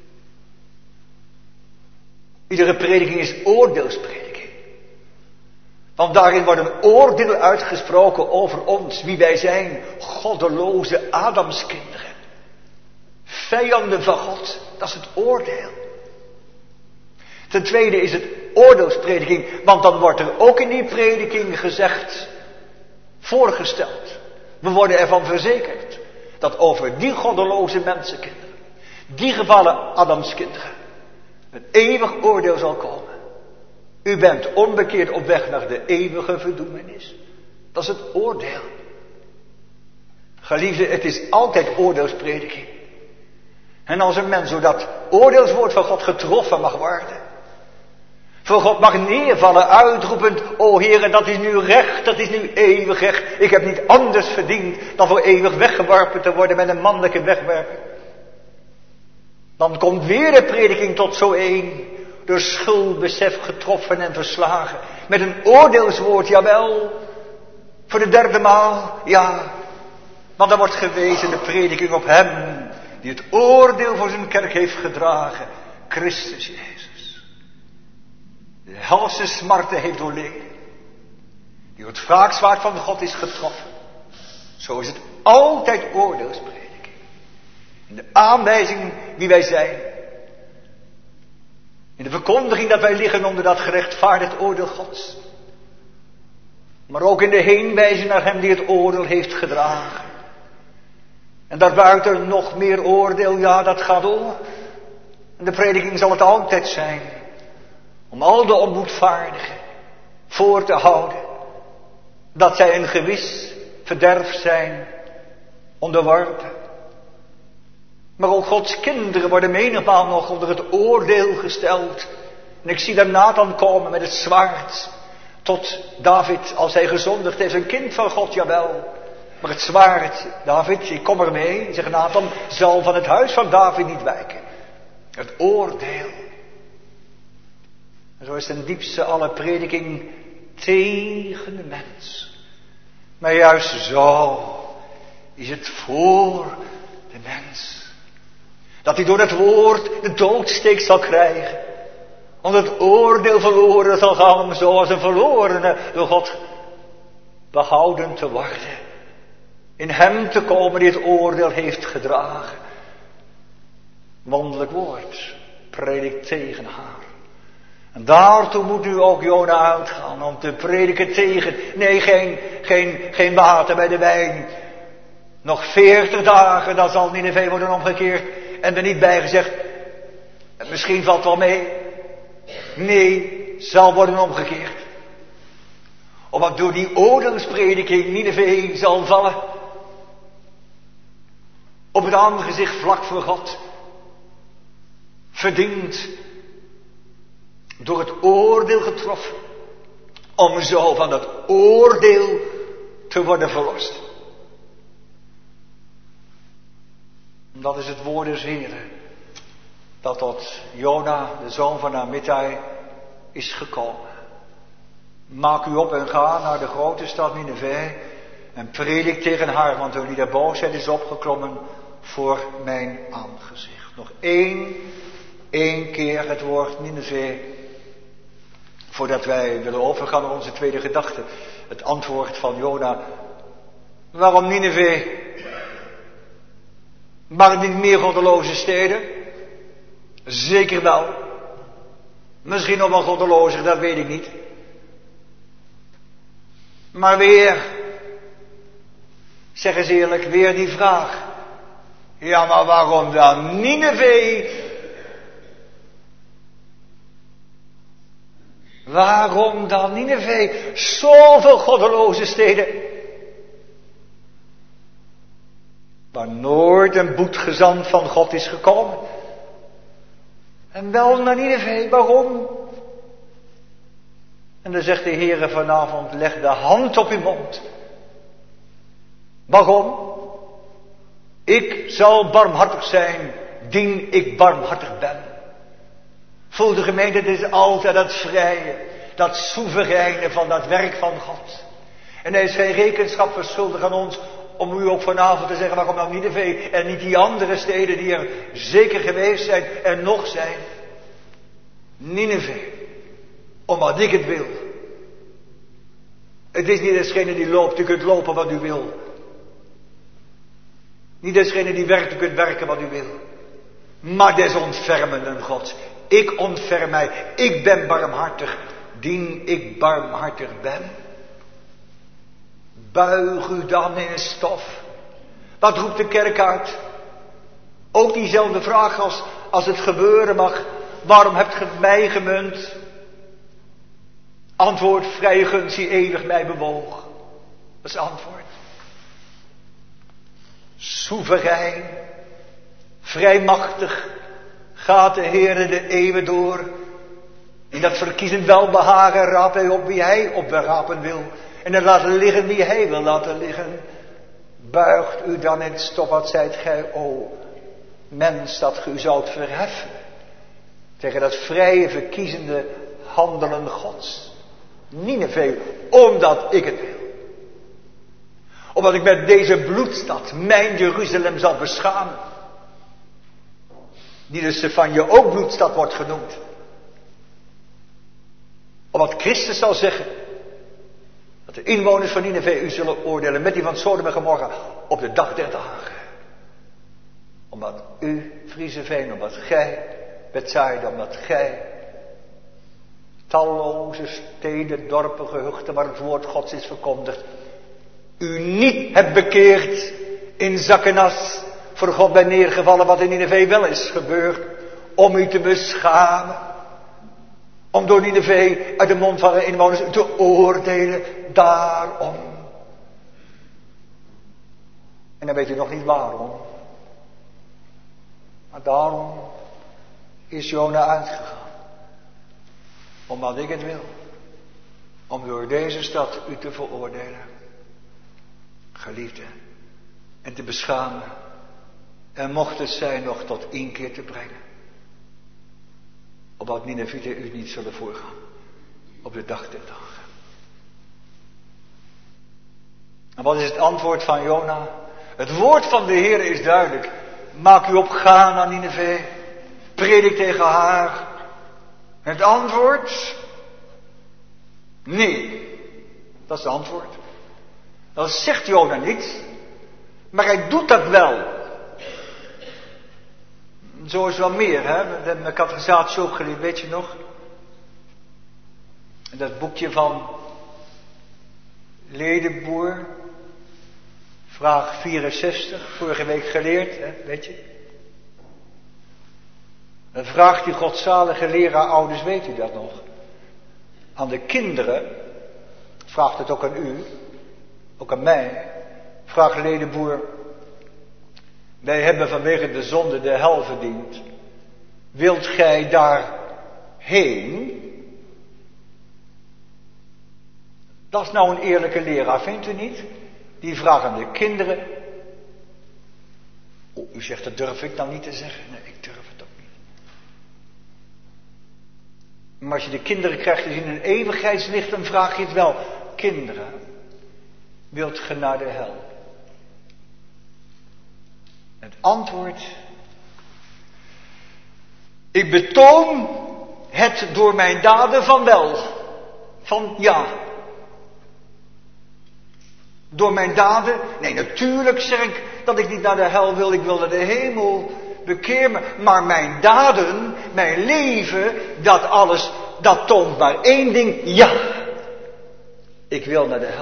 Iedere prediking is oordeelsprediking. Want daarin wordt een oordeel uitgesproken over ons, wie wij zijn. Goddeloze Adamskinderen. Vijanden van God, dat is het oordeel. Ten tweede is het oordeelsprediking, want dan wordt er ook in die prediking gezegd, voorgesteld. We worden ervan verzekerd dat over die goddeloze mensenkinderen, die gevallen Adamskinderen, een eeuwig oordeel zal komen. U bent onbekeerd op weg naar de eeuwige verdoemenis. Dat is het oordeel. Geliefde, het is altijd oordeelsprediking. En als een mens door dat oordeelswoord van God getroffen mag worden, voor God mag neervallen, uitroepend, o Heere, dat is nu recht, dat is nu eeuwig recht. Ik heb niet anders verdiend dan voor eeuwig weggeworpen te worden met een mannelijke wegwerping. Dan komt weer de prediking tot zo één, door schuldbesef getroffen en verslagen. Met een oordeelswoord, jawel, voor de derde maal, ja. Want dan wordt gewezen de prediking op hem, die het oordeel voor zijn kerk heeft gedragen, Christus Jezus. De helse smarten heeft doorleden. Die door het wraakzwaard van God is getroffen. Zo is het altijd oordeelsprediking. In de aanwijzing wie wij zijn. In de verkondiging dat wij liggen onder dat gerechtvaardigd oordeel Gods. Maar ook in de heenwijzing naar hem die het oordeel heeft gedragen. En daarbuiten nog meer oordeel, ja, dat gaat door. En de prediking zal het altijd zijn. Om al de onboedvaardigen voor te houden. Dat zij een gewis verderf zijn onderworpen. Maar ook Gods kinderen worden menigmaal nog onder het oordeel gesteld. En ik zie daar Nathan komen met het zwaard. Tot David, als hij gezondigd heeft, een kind van God, jawel. Maar het zwaard, David, ik kom ermee, zegt Nathan, zal van het huis van David niet wijken. Het oordeel. En zo is ten diepste alle prediking tegen de mens. Maar juist zo is het voor de mens. Dat hij door het woord de doodsteek zal krijgen. Onder het oordeel verloren zal gaan, zoals een verlorene door God behouden te worden. In hem te komen die het oordeel heeft gedragen. Wonderlijk woord, predikt tegen haar. En daartoe moet nu ook Jona uitgaan, om te prediken tegen. Nee, geen water bij de wijn. Nog 40 dagen, dan zal Nineve worden omgekeerd. En er niet bij gezegd, misschien valt het wel mee. Nee, zal worden omgekeerd. Omdat door die oordeelsprediking Nineve zal vallen. Op het aangezicht vlak voor God. Verdiend. Door het oordeel getroffen. Om zo van het oordeel te worden verlost. Dat is het woord des Heren. Dat tot Jona, de zoon van Amittai, is gekomen. Maak u op en ga naar de grote stad Nineve. En predik tegen haar, want hun die boosheid is opgeklommen voor mijn aangezicht. Nog één keer het woord Nineve. Voordat wij willen overgaan naar onze tweede gedachte. Het antwoord van Jona. Waarom Nineve? Waren niet meer goddeloze steden? Zeker wel. Misschien nog wel goddelozer, dat weet ik niet. Maar weer, zeg eens eerlijk, weer die vraag. Ja, maar waarom dan Nineve? Waarom dan Nineve? Zoveel goddeloze steden. Waar nooit een boetgezant van God is gekomen. En wel naar Nineve, waarom? En dan zegt de Heere vanavond, leg de hand op uw mond. Waarom? Ik zal barmhartig zijn, dien ik barmhartig ben. Voel de gemeente, dit is altijd dat vrije, dat soevereine van dat werk van God. En hij is geen rekenschap verschuldigd aan ons, om u ook vanavond te zeggen, waarom nou Nineve en niet die andere steden die er zeker geweest zijn en nog zijn. Nineve, omdat ik het wil. Het is niet degene die loopt, u kunt lopen wat u wil. Niet degene die werkt, u kunt werken wat u wil. Maar des ontfermenden Gods. Ik ontferm mij, ik ben barmhartig, dien ik barmhartig ben. Buig u dan in het stof. Wat roept de kerk uit? Ook diezelfde vraag als het gebeuren mag. Waarom hebt ge mij gemunt? Antwoord, vrije gunst die eeuwig mij bewoog. Dat is het antwoord. Soeverein, vrijmachtig, gaat de Heere de eeuwen door. In dat verkiezend welbehagen raapt hij op wie hij oprapen wil. En dan laat liggen wie hij wil laten liggen. Buigt u dan in het stof, wat zijt gij, o mens, dat ge u zoudt verheffen. Tegen dat vrije, verkiezende handelen Gods. Nineve, omdat ik het wil. Omdat ik met deze bloedstad mijn Jeruzalem zal beschamen. Die dus van je ook bloedstad wordt genoemd. Omdat Christus zal zeggen. Dat de inwoners van Nineve u zullen oordelen met die van Sodom en Gomorra op de dag der dagen. Omdat u, Frieseveen, omdat gij, Betsaida, omdat gij talloze steden, dorpen, gehuchten waar het woord Gods is verkondigd, u niet hebt bekeerd in zak en as, voor God bent neergevallen wat in Nineve wel is gebeurd, om u te beschamen, om door Nineve uit de mond van de inwoners te oordelen, daarom. En dan weet u nog niet waarom. Maar daarom is Jona uitgegaan. Omdat ik het wil. Om door deze stad u te veroordelen. Geliefde. En te beschamen. En mocht het zijn nog tot inkeer te brengen. Opdat Ninevieten u niet zullen voorgaan. Op de dag der dagen. En wat is het antwoord van Jona? Het woord van de Heer is duidelijk. Maak u op, ga naar Nineve. Predik tegen haar. Het antwoord? Nee. Dat is het antwoord. Dat zegt Jona niet. Maar hij doet dat wel. Zo is wel meer, hè. We hebben mijn catechisatie ook geleerd, weet je nog? Dat boekje van Ledenboer. Vraag 64, vorige week geleerd, hè, weet je. Dan vraagt die godzalige leraar ouders, weet u dat nog? Aan de kinderen, vraagt het ook aan u, ook aan mij, vraagt Ledenboer, wij hebben vanwege de zonde de hel verdiend. Wilt gij daarheen? Dat is nou een eerlijke leraar, vindt u niet? Die vragen de kinderen. Oh, u zegt, dat durf ik nou niet te zeggen. Nee, ik durf het ook niet. Maar als je de kinderen krijgt te zien in een eeuwigheidslicht, dan vraag je het wel. Kinderen, wilt ge naar de hel? Het antwoord. Ik betoon het door mijn daden van wel. Van ja. Door mijn daden? Nee, natuurlijk zeg ik dat ik niet naar de hel wil. Ik wil naar de hemel. Bekeer me. Maar mijn daden, mijn leven, dat alles, dat toont maar één ding. Ja. Ik wil naar de hel.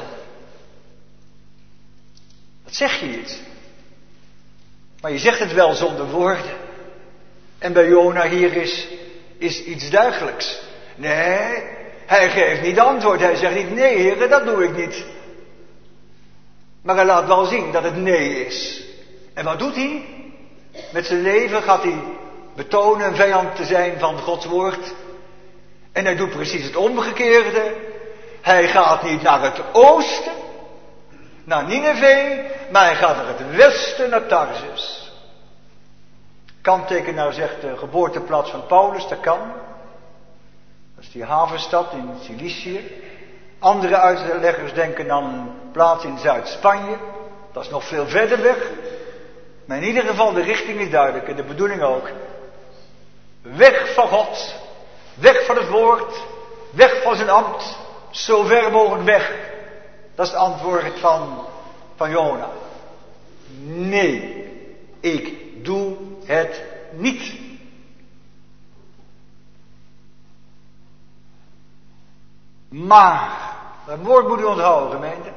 Dat zeg je niet. Maar je zegt het wel zonder woorden. En bij Jona hier is iets duidelijks. Nee, hij geeft niet antwoord. Hij zegt niet, nee heren, dat doe ik niet. Maar hij laat wel zien dat het nee is. En wat doet hij? Met zijn leven gaat hij betonen een vijand te zijn van Gods woord. En hij doet precies het omgekeerde. Hij gaat niet naar het oosten, naar Nineve, maar hij gaat naar het westen, naar Tarsus. Kanttekenaar zegt de geboorteplaats van Paulus, dat kan. Dat is die havenstad in Cilicië. Andere uitleggers denken aan een plaats in Zuid-Spanje. Dat is nog veel verder weg. Maar in ieder geval, de richting is duidelijk en de bedoeling ook. Weg van God. Weg van het woord. Weg van zijn ambt. Zo ver mogelijk weg. Dat is het antwoord van Jona. Nee, ik doe het niet. Maar, dat woord moet u onthouden, gemeente.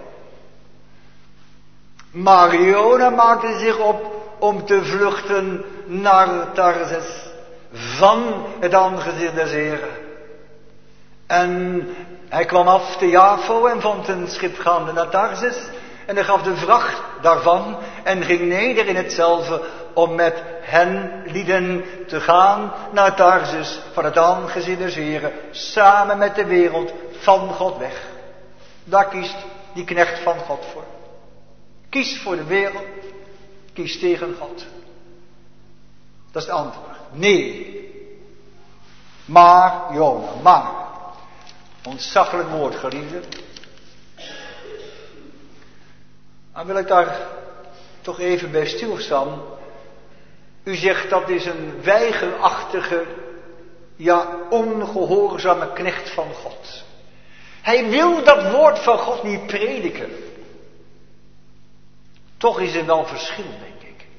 Maar Jona maakte zich op om te vluchten naar Tarsus van het aangezicht des Heren. En hij kwam af te Jafo en vond een schip gaande naar Tarsus. En hij gaf de vracht daarvan en ging neder in hetzelfde om met hen lieden te gaan naar Tarsus van het aangezicht des Heren, samen met de wereld van God weg. Daar kiest die knecht van God voor. Kies voor de wereld, kies tegen God. Dat is het antwoord. Nee. Maar, Jona, maar. Ontzaglijk woord, geliefde. Dan wil ik daar toch even bij stilstaan. U zegt dat is een weigerachtige, ja ongehoorzame knecht van God. Hij wil dat woord van God niet prediken. Toch is er wel verschil, denk ik.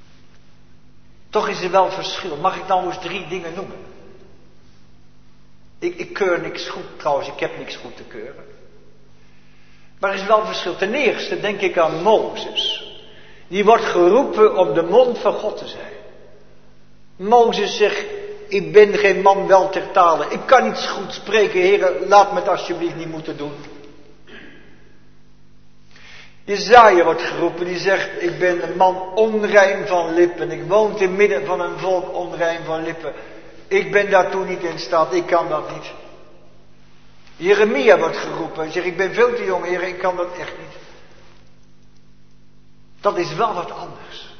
Toch is er wel verschil. Mag ik nou eens 3 dingen noemen? Ik keur niks goed, trouwens, ik heb niks goed te keuren. Maar er is wel een verschil. Ten eerste denk ik aan Mozes. Die wordt geroepen om de mond van God te zijn. Mozes zegt, ik ben geen man wel ter tale. Ik kan niet goed spreken, heren, laat me het alsjeblieft niet moeten doen. Jesaja wordt geroepen, die zegt, ik ben een man onrein van lippen. Ik woon te midden van een volk onrein van lippen. Ik ben daartoe niet in staat, ik kan dat niet. Jeremia wordt geroepen en zegt, ik ben veel te jong, heren, ik kan dat echt niet. Dat is wel wat anders.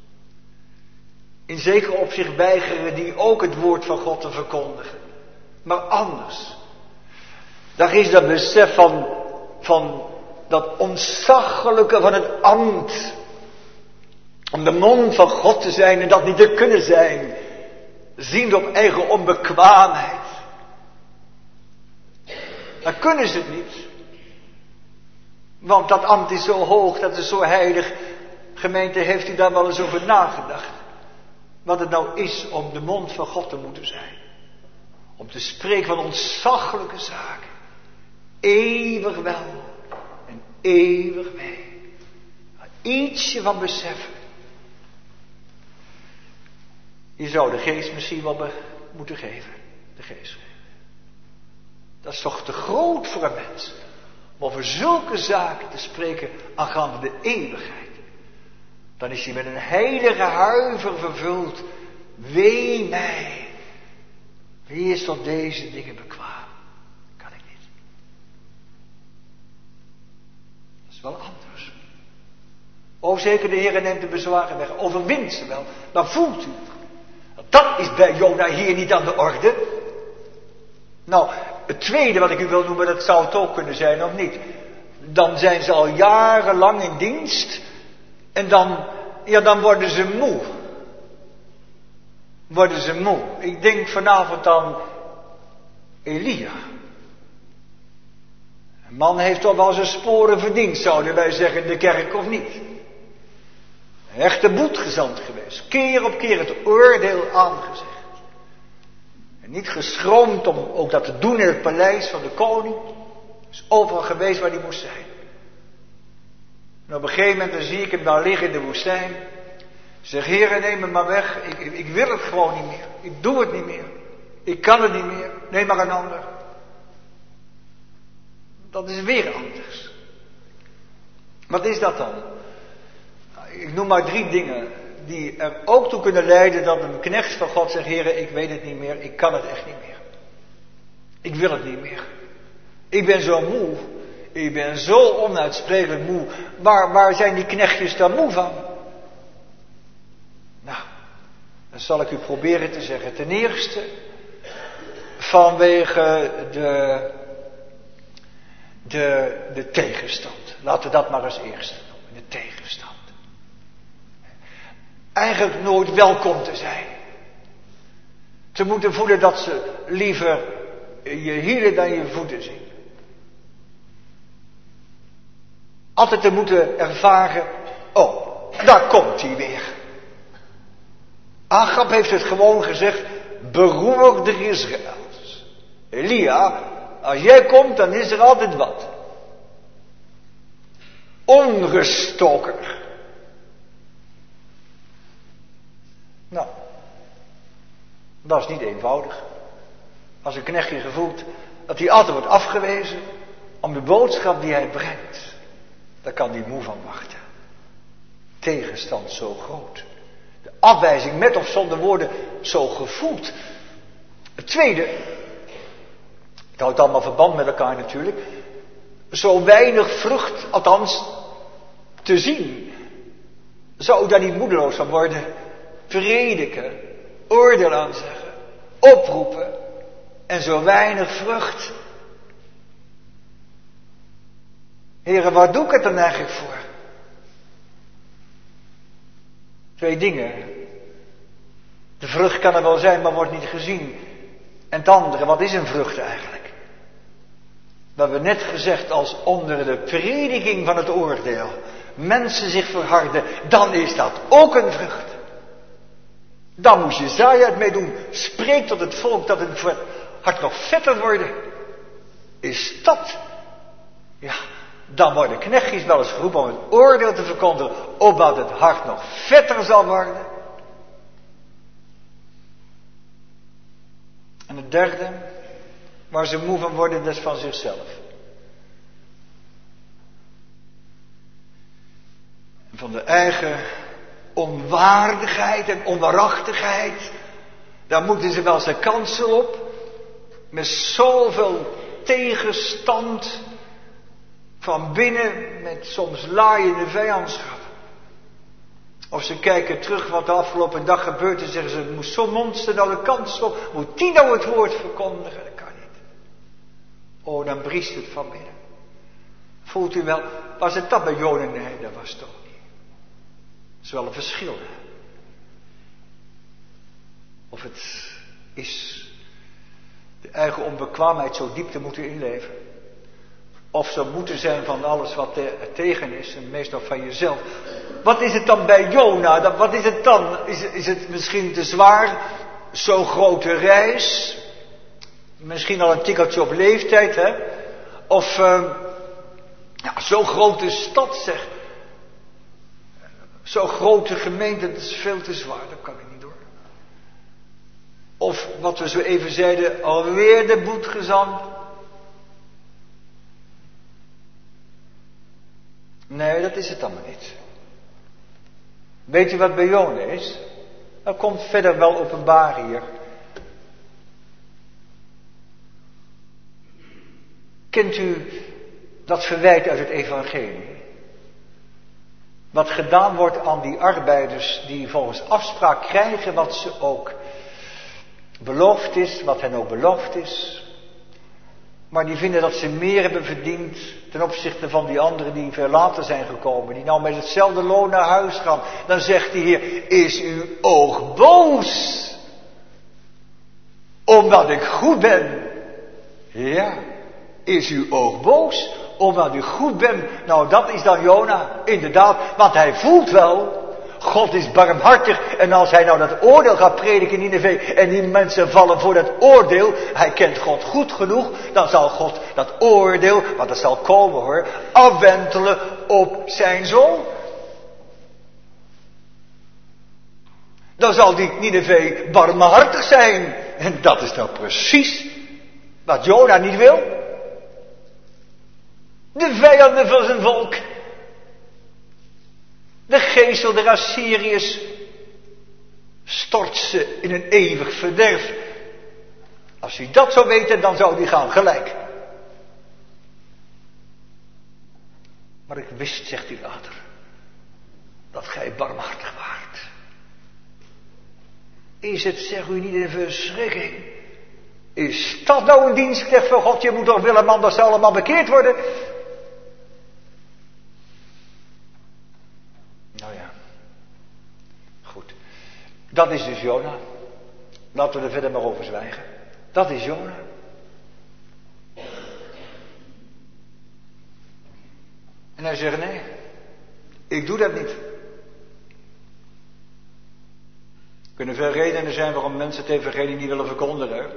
In zekere opzicht weigeren die ook het woord van God te verkondigen. Maar anders. Daar is dat besef van dat ontzaglijke van het ambt. Om de mond van God te zijn en dat niet te kunnen zijn. Ziende op eigen onbekwaamheid. Dan kunnen ze het niet. Want dat ambt is zo hoog, dat is zo heilig. Gemeente, heeft u daar wel eens over nagedacht? Wat het nou is om de mond van God te moeten zijn. Om te spreken van ontzaglijke zaken. Eeuwig wel en eeuwig wee. Ietsje van beseffen. Je zou de geest misschien wel moeten geven. De geest geven. Dat is toch te groot voor een mens. Om over zulke zaken te spreken aangaande de eeuwigheid. Dan is hij met een heilige huiver vervuld. Wee mij. Wie is tot deze dingen bekwaam? Kan ik niet. Dat is wel anders. O zeker, de Heer neemt de bezwaren weg. Overwint ze wel. Maar voelt u. Dat is bij Jona hier niet aan de orde. Nou, het tweede wat ik u wil noemen, dat zou het ook kunnen zijn of niet. Dan zijn ze al jarenlang in dienst. En dan worden ze moe. Worden ze moe. Ik denk vanavond aan Elia. Een man heeft toch wel zijn sporen verdiend, zouden wij zeggen in de kerk of niet. Een echte boetgezant geweest. Keer op keer het oordeel aangezegd. En niet geschroomd om ook dat te doen in het paleis van de koning. Is overal geweest waar hij moest zijn. En op een gegeven moment dan zie ik hem daar liggen in de woestijn. Ik zeg, Heere, neem me maar weg. Ik wil het gewoon niet meer. Ik doe het niet meer. Ik kan het niet meer. Neem maar een ander. Dat is weer anders. Wat is dat dan? Ik noem maar 3 dingen die er ook toe kunnen leiden dat een knecht van God zegt, Heere, ik weet het niet meer. Ik kan het echt niet meer. Ik wil het niet meer. Ik ben zo moe. Ik ben zo onuitsprekelijk moe. Waar zijn die knechtjes dan moe van? Nou, dan zal ik u proberen te zeggen. Ten eerste, vanwege de tegenstand. Laten we dat maar als eerste noemen. De tegenstand. Eigenlijk nooit welkom te zijn. Te moeten voelen dat ze liever je hielen dan je voeten zien. Altijd te moeten ervaren, oh, daar komt hij weer. Agab heeft het gewoon gezegd, beroer de Israëls. Elia, als jij komt, dan is er altijd wat. Onruststoker. Nou, dat is niet eenvoudig. Als een knechtje gevoelt dat hij altijd wordt afgewezen om de boodschap die hij brengt. Daar kan hij moe van wachten. Tegenstand zo groot. De afwijzing met of zonder woorden zo gevoeld. Het tweede, het houdt allemaal verband met elkaar natuurlijk. Zo weinig vrucht, althans te zien. Zou daar niet moedeloos van worden? Prediken, oordeel aanzeggen, oproepen en zo weinig vrucht. Heren, waar doe ik het dan eigenlijk voor? 2 dingen. De vrucht kan er wel zijn, maar wordt niet gezien. En het andere, wat is een vrucht eigenlijk? We hebben net gezegd, als onder de prediking van het oordeel mensen zich verharden, dan is dat ook een vrucht. Dan moet Jesaja het mee doen. Spreek tot het volk dat het hart nog vetter worden. Is dat? Ja, dan worden knechtjes wel eens geroepen om het oordeel te verkondigen, opdat het hart nog vetter zal worden. En het derde, waar ze moe van worden, dat is van zichzelf. En van de eigen onwaardigheid en onwaarachtigheid. Daar moeten ze wel zijn kansel op. Met zoveel tegenstand. Van binnen met soms laaiende vijandschap. Of ze kijken terug wat de afgelopen dag gebeurd is en zeggen ze, moest zo'n monster nou de kansel op. Moet die nou het woord verkondigen? Dat kan niet. Oh, dan briest het van binnen. Voelt u wel, was het dat bij Jona? Nee, dat was het toch niet. Dat is wel een verschil. Of het is de eigen onbekwaamheid zo diep te moeten inleven. Of zo moeten zijn van alles wat er tegen is. En meestal van jezelf. Wat is het dan bij Jona? Wat is het dan? Is het misschien te zwaar? Zo'n grote reis? Misschien al een tikkeltje op leeftijd, hè? Of zo'n grote stad, zeg. Zo'n grote gemeente, dat is veel te zwaar. Dat kan ik niet door. Of wat we zo even zeiden, alweer de boetgezant. Nee, dat is het allemaal niet. Weet u wat bij Jona is? Dat komt verder wel openbaar hier. Kent u dat verwijt uit het evangelie? Wat gedaan wordt aan die arbeiders die volgens afspraak krijgen wat ze ook beloofd is, wat hen ook beloofd is. Maar die vinden dat ze meer hebben verdiend ten opzichte van die anderen die veel later zijn gekomen. Die nou met hetzelfde loon naar huis gaan. Dan zegt de Heer, is uw oog boos? Omdat ik goed ben. Ja, is uw oog boos? Omdat u goed bent. Nou, dat is dan Jona, inderdaad. Want hij voelt wel, God is barmhartig. En als hij nou dat oordeel gaat prediken in Nineve en die mensen vallen voor dat oordeel, hij kent God goed genoeg, dan zal God dat oordeel, want dat zal komen hoor, afwentelen op zijn zoon. Dan zal die Nineve barmhartig zijn. En dat is nou precies wat Jona niet wil. De vijanden van zijn volk. De geestel der Assyriërs stort ze in een eeuwig verderf. Als hij dat zou weten, dan zou hij gaan gelijk. Maar ik wist, zegt hij later, dat gij barmhartig waart. Is het, zeg u, niet een verschrikking? Is dat nou een dienstknecht van God? Je moet toch willen, man, dat ze allemaal bekeerd worden? Nou ja, goed. Dat is dus Jona. Laten we er verder maar over zwijgen. Dat is Jona. En hij zegt nee, ik doe dat niet. Er kunnen veel redenen zijn waarom mensen het evangelie niet willen verkondigen.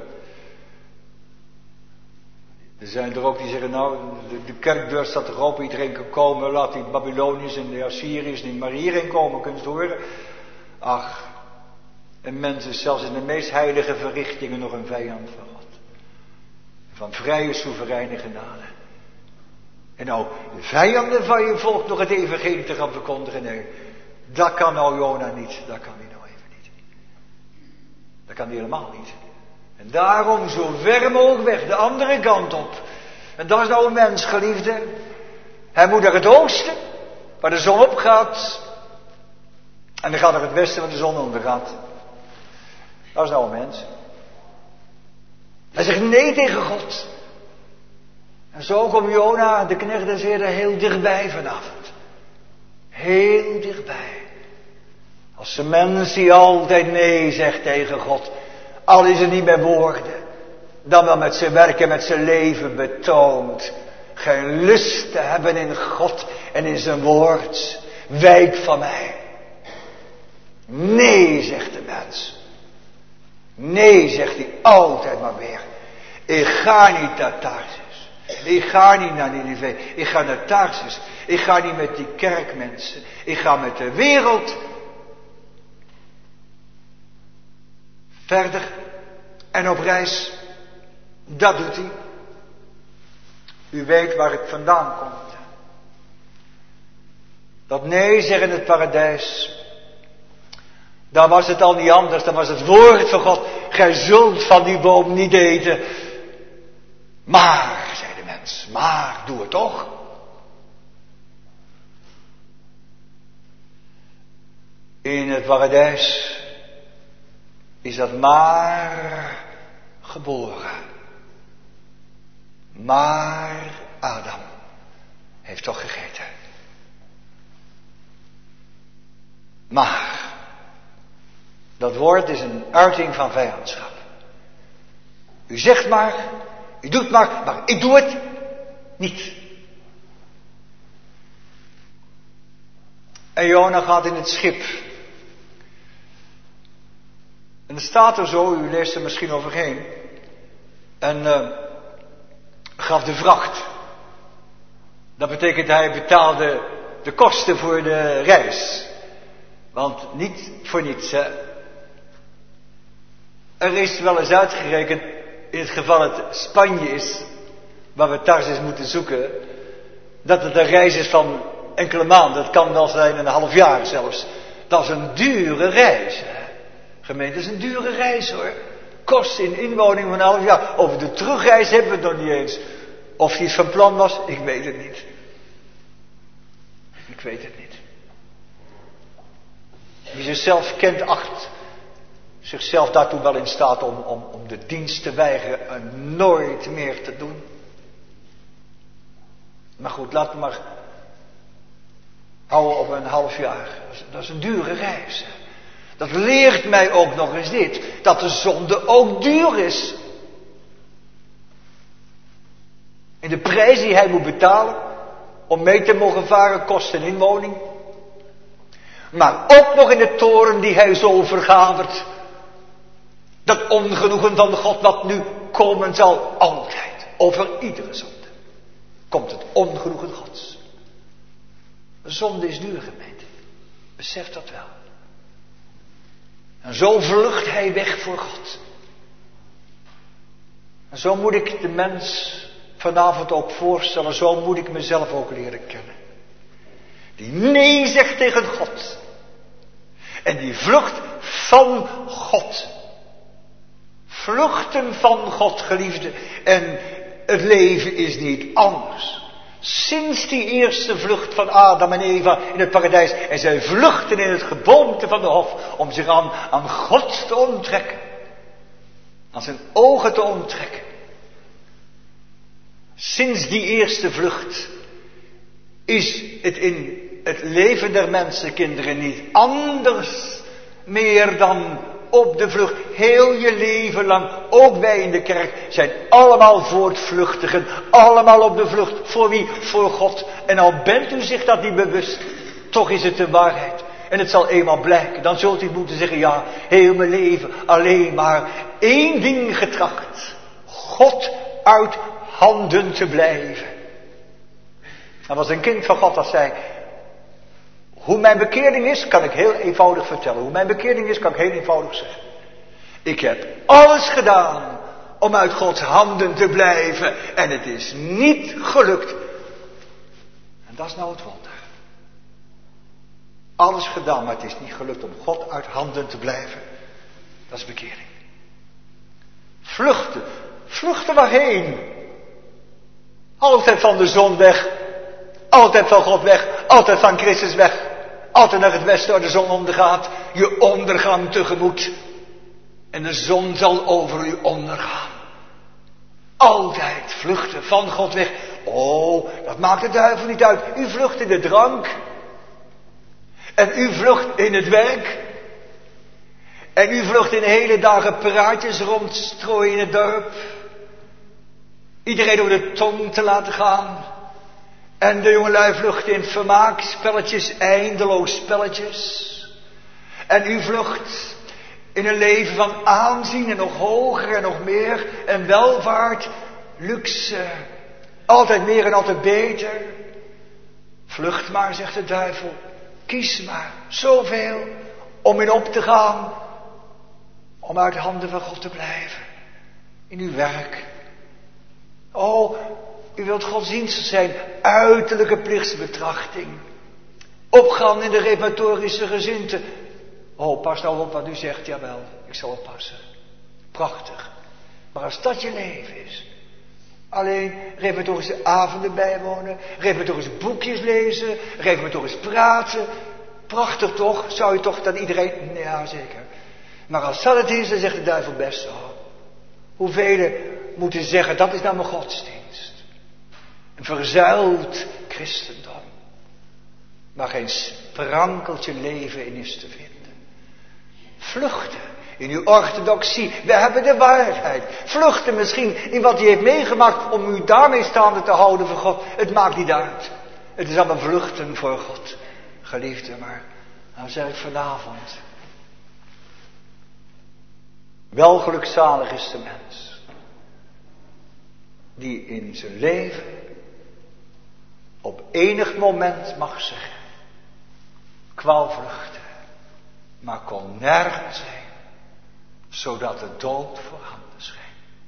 Er zijn er ook die zeggen, nou, de kerkdeur staat toch open, iedereen kan komen, laat die Babyloniërs en de Assyriërs niet maar hierheen komen, kunt u horen. Ach, en mensen zelfs in de meest heilige verrichtingen nog een vijand van God. Van vrije, soevereine genade. En nou, de vijanden van je volk nog het evangelie te gaan verkondigen, nee, dat kan nou Jona niet, dat kan hij nou even niet. Dat kan hij helemaal niet. En daarom zo ver mogelijk weg, de andere kant op. En dat is nou een mens, geliefde. Hij moet naar het oosten, waar de zon opgaat. En dan gaat naar het westen, waar de zon ondergaat. Dat is nou een mens. Hij zegt nee tegen God. En zo komt Jona, de knecht des Heeren, heel dichtbij vanavond. Heel dichtbij. Als een mens die altijd nee zegt tegen God. Al is het niet met woorden, dan wel met zijn werk en met zijn leven betoont. Geen lust te hebben in God en in zijn woord. Wijk van mij. Nee, zegt de mens. Nee, zegt hij altijd maar weer. Ik ga niet naar Tarsus. Ik ga niet naar Nineve. Ik ga naar Tarsus. Ik ga niet met die kerkmensen. Ik ga met de wereld. Verder en op reis. Dat doet hij. U weet waar het vandaan komt. Dat nee zeggen in het paradijs. Daar was het al niet anders. Dan was het woord van God. Gij zult van die boom niet eten. Maar, zei de mens. Maar, doe het toch. In het paradijs is dat maar geboren. Maar Adam heeft toch gegeten. Maar, dat woord is een uiting van vijandschap. U zegt maar, u doet maar ik doe het niet. En Jona gaat in het schip. En er staat er zo, u leest er misschien overheen. En gaf de vracht. Dat betekent hij betaalde de kosten voor de reis. Want niet voor niets, hè. Er is wel eens uitgerekend, in het geval het Spanje is, waar we Tarsus moeten zoeken, dat het een reis is van enkele maanden. Het kan wel zijn een half jaar zelfs. Dat is een dure reis, hè. Gemeente, dat is een dure reis hoor. Kost in inwoning van een half jaar. Over de terugreis hebben we het nog niet eens. Of hij het van plan was, ik weet het niet. Ik weet het niet. Wie zichzelf kent, acht zichzelf daartoe wel in staat om de dienst te weigeren en nooit meer te doen. Maar goed, laat het maar houden op een half jaar. Dat is een dure reis. Dat leert mij ook nog eens dit. Dat de zonde ook duur is. En de prijs die hij moet betalen om mee te mogen varen kost een inwoning. Maar ook nog in de toren die hij zo vergadert. Dat ongenoegen van God wat nu komen zal, altijd, over iedere zonde, komt het ongenoegen Gods. De zonde is duur, gemeente. Besef dat wel. En zo vlucht hij weg voor God. En zo moet ik de mens vanavond ook voorstellen, zo moet ik mezelf ook leren kennen. Die nee zegt tegen God. En die vlucht van God. Vluchten van God, geliefde. En het leven is niet anders. Sinds die eerste vlucht van Adam en Eva in het paradijs. En zij vluchten in het geboomte van de hof. Om zich aan God te onttrekken. Aan zijn ogen te onttrekken. Sinds die eerste vlucht is het in het leven der mensenkinderen niet anders meer dan op de vlucht. Heel je leven lang, ook wij in de kerk, zijn allemaal voortvluchtigen. Allemaal op de vlucht. Voor wie? Voor God. En al bent u zich dat niet bewust, toch is het de waarheid. En het zal eenmaal blijken. Dan zult u moeten zeggen, ja, heel mijn leven alleen maar één ding getracht. God uit handen te blijven. Er was een kind van God dat zei, hoe mijn bekering is, kan ik heel eenvoudig vertellen. Hoe mijn bekering is, kan ik heel eenvoudig zeggen. Ik heb alles gedaan om uit Gods handen te blijven. En het is niet gelukt. En dat is nou het wonder. Alles gedaan, maar het is niet gelukt om God uit handen te blijven. Dat is bekering. Vluchten. Vluchten waarheen? Altijd van de zon weg. Altijd van God weg. Altijd van Christus weg. Altijd naar het westen waar de zon ondergaat. Je ondergang tegemoet. En de zon zal over u ondergaan. Altijd vluchten van God weg. Oh, dat maakt de duivel niet uit. U vlucht in de drank. En u vlucht in het werk. En u vlucht in hele dagen praatjes rondstrooien in het dorp. Iedereen door de tong te laten gaan. En de jongelui vluchten in vermaak, spelletjes, eindeloos spelletjes. En u vlucht In een leven van aanzien en nog hoger en nog meer. En welvaart, luxe. Altijd meer en altijd beter. Vlucht maar, zegt de duivel. Kies maar, zoveel, om in op te gaan. Om uit de handen van God te blijven. In uw werk. Oh, u wilt godsdienstig zijn. Uiterlijke plichtsbetrachting. Opgaan in de reformatorische gezindte. Oh, pas nou op wat u zegt. Jawel, ik zal oppassen. Prachtig. Maar als dat je leven is. Alleen reformatorische avonden bijwonen. Reformatorische boekjes lezen. Reformatorisch praten. Prachtig toch? Zou je toch dat iedereen... Ja, zeker. Maar als dat het is, dan zegt de duivel best zo. Hoeveel moeten zeggen, dat is nou mijn godsdienst. Een verzuild christendom. Waar geen sprankeltje leven in is te vinden. Vluchten in uw orthodoxie. We hebben de waarheid. Vluchten misschien in wat hij heeft meegemaakt om u daarmee staande te houden voor God. Het maakt niet uit. Het is allemaal vluchten voor God. Geliefde, maar nou zeg ik vanavond. Wel gelukzalig is de mens. Die in zijn leven op enig moment mag zeggen. Ik wou vluchten, maar kon nergens zijn, zodat de dood voorhanden scheen.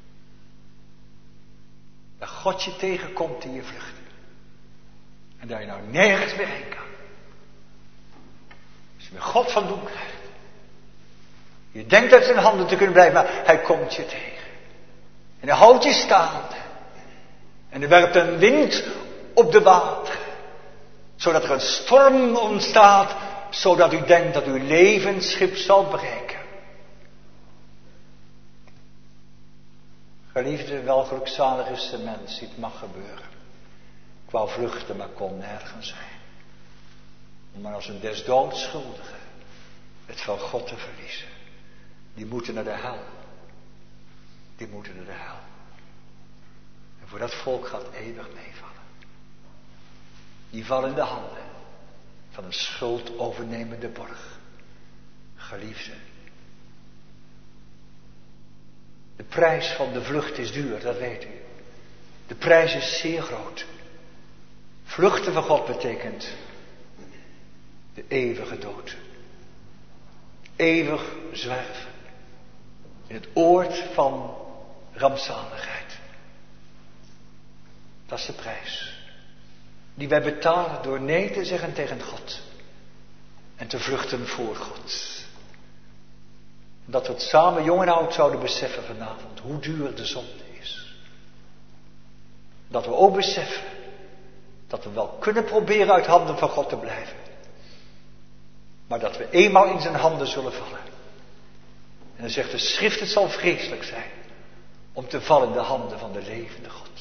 Dat God je tegenkomt in je vluchten. En dat je nou nergens meer heen kan. Als je met God van doen krijgt. Je denkt uit zijn handen te kunnen blijven, maar hij komt je tegen. En hij houdt je staande. En hij werpt een wind op de wateren. Zodat er een storm ontstaat, zodat u denkt dat uw levensschip zal breken. Geliefde, wel gelukzalig is de mens die het mag gebeuren. Ik wou vluchten, maar kon nergens zijn. Om maar als een des doods schuldige het van God te verliezen. Die moeten naar de hel. Die moeten naar de hel. En voor dat volk gaat eeuwig meevallen. Die vallen in de handen van een schuldovernemende borg. Geliefde. De prijs van de vlucht is duur, dat weet u. De prijs is zeer groot. Vluchten van God betekent de eeuwige dood. Eeuwig zwerven. In het oord van rampzaligheid. Dat is de prijs. Die wij betalen door nee te zeggen tegen God. En te vluchten voor God. Dat we het samen jong en oud zouden beseffen vanavond. Hoe duur de zonde is. Dat we ook beseffen. Dat we wel kunnen proberen uit handen van God te blijven. Maar dat we eenmaal in zijn handen zullen vallen. En dan zegt de schrift, het zal vreselijk zijn. Om te vallen in de handen van de levende God.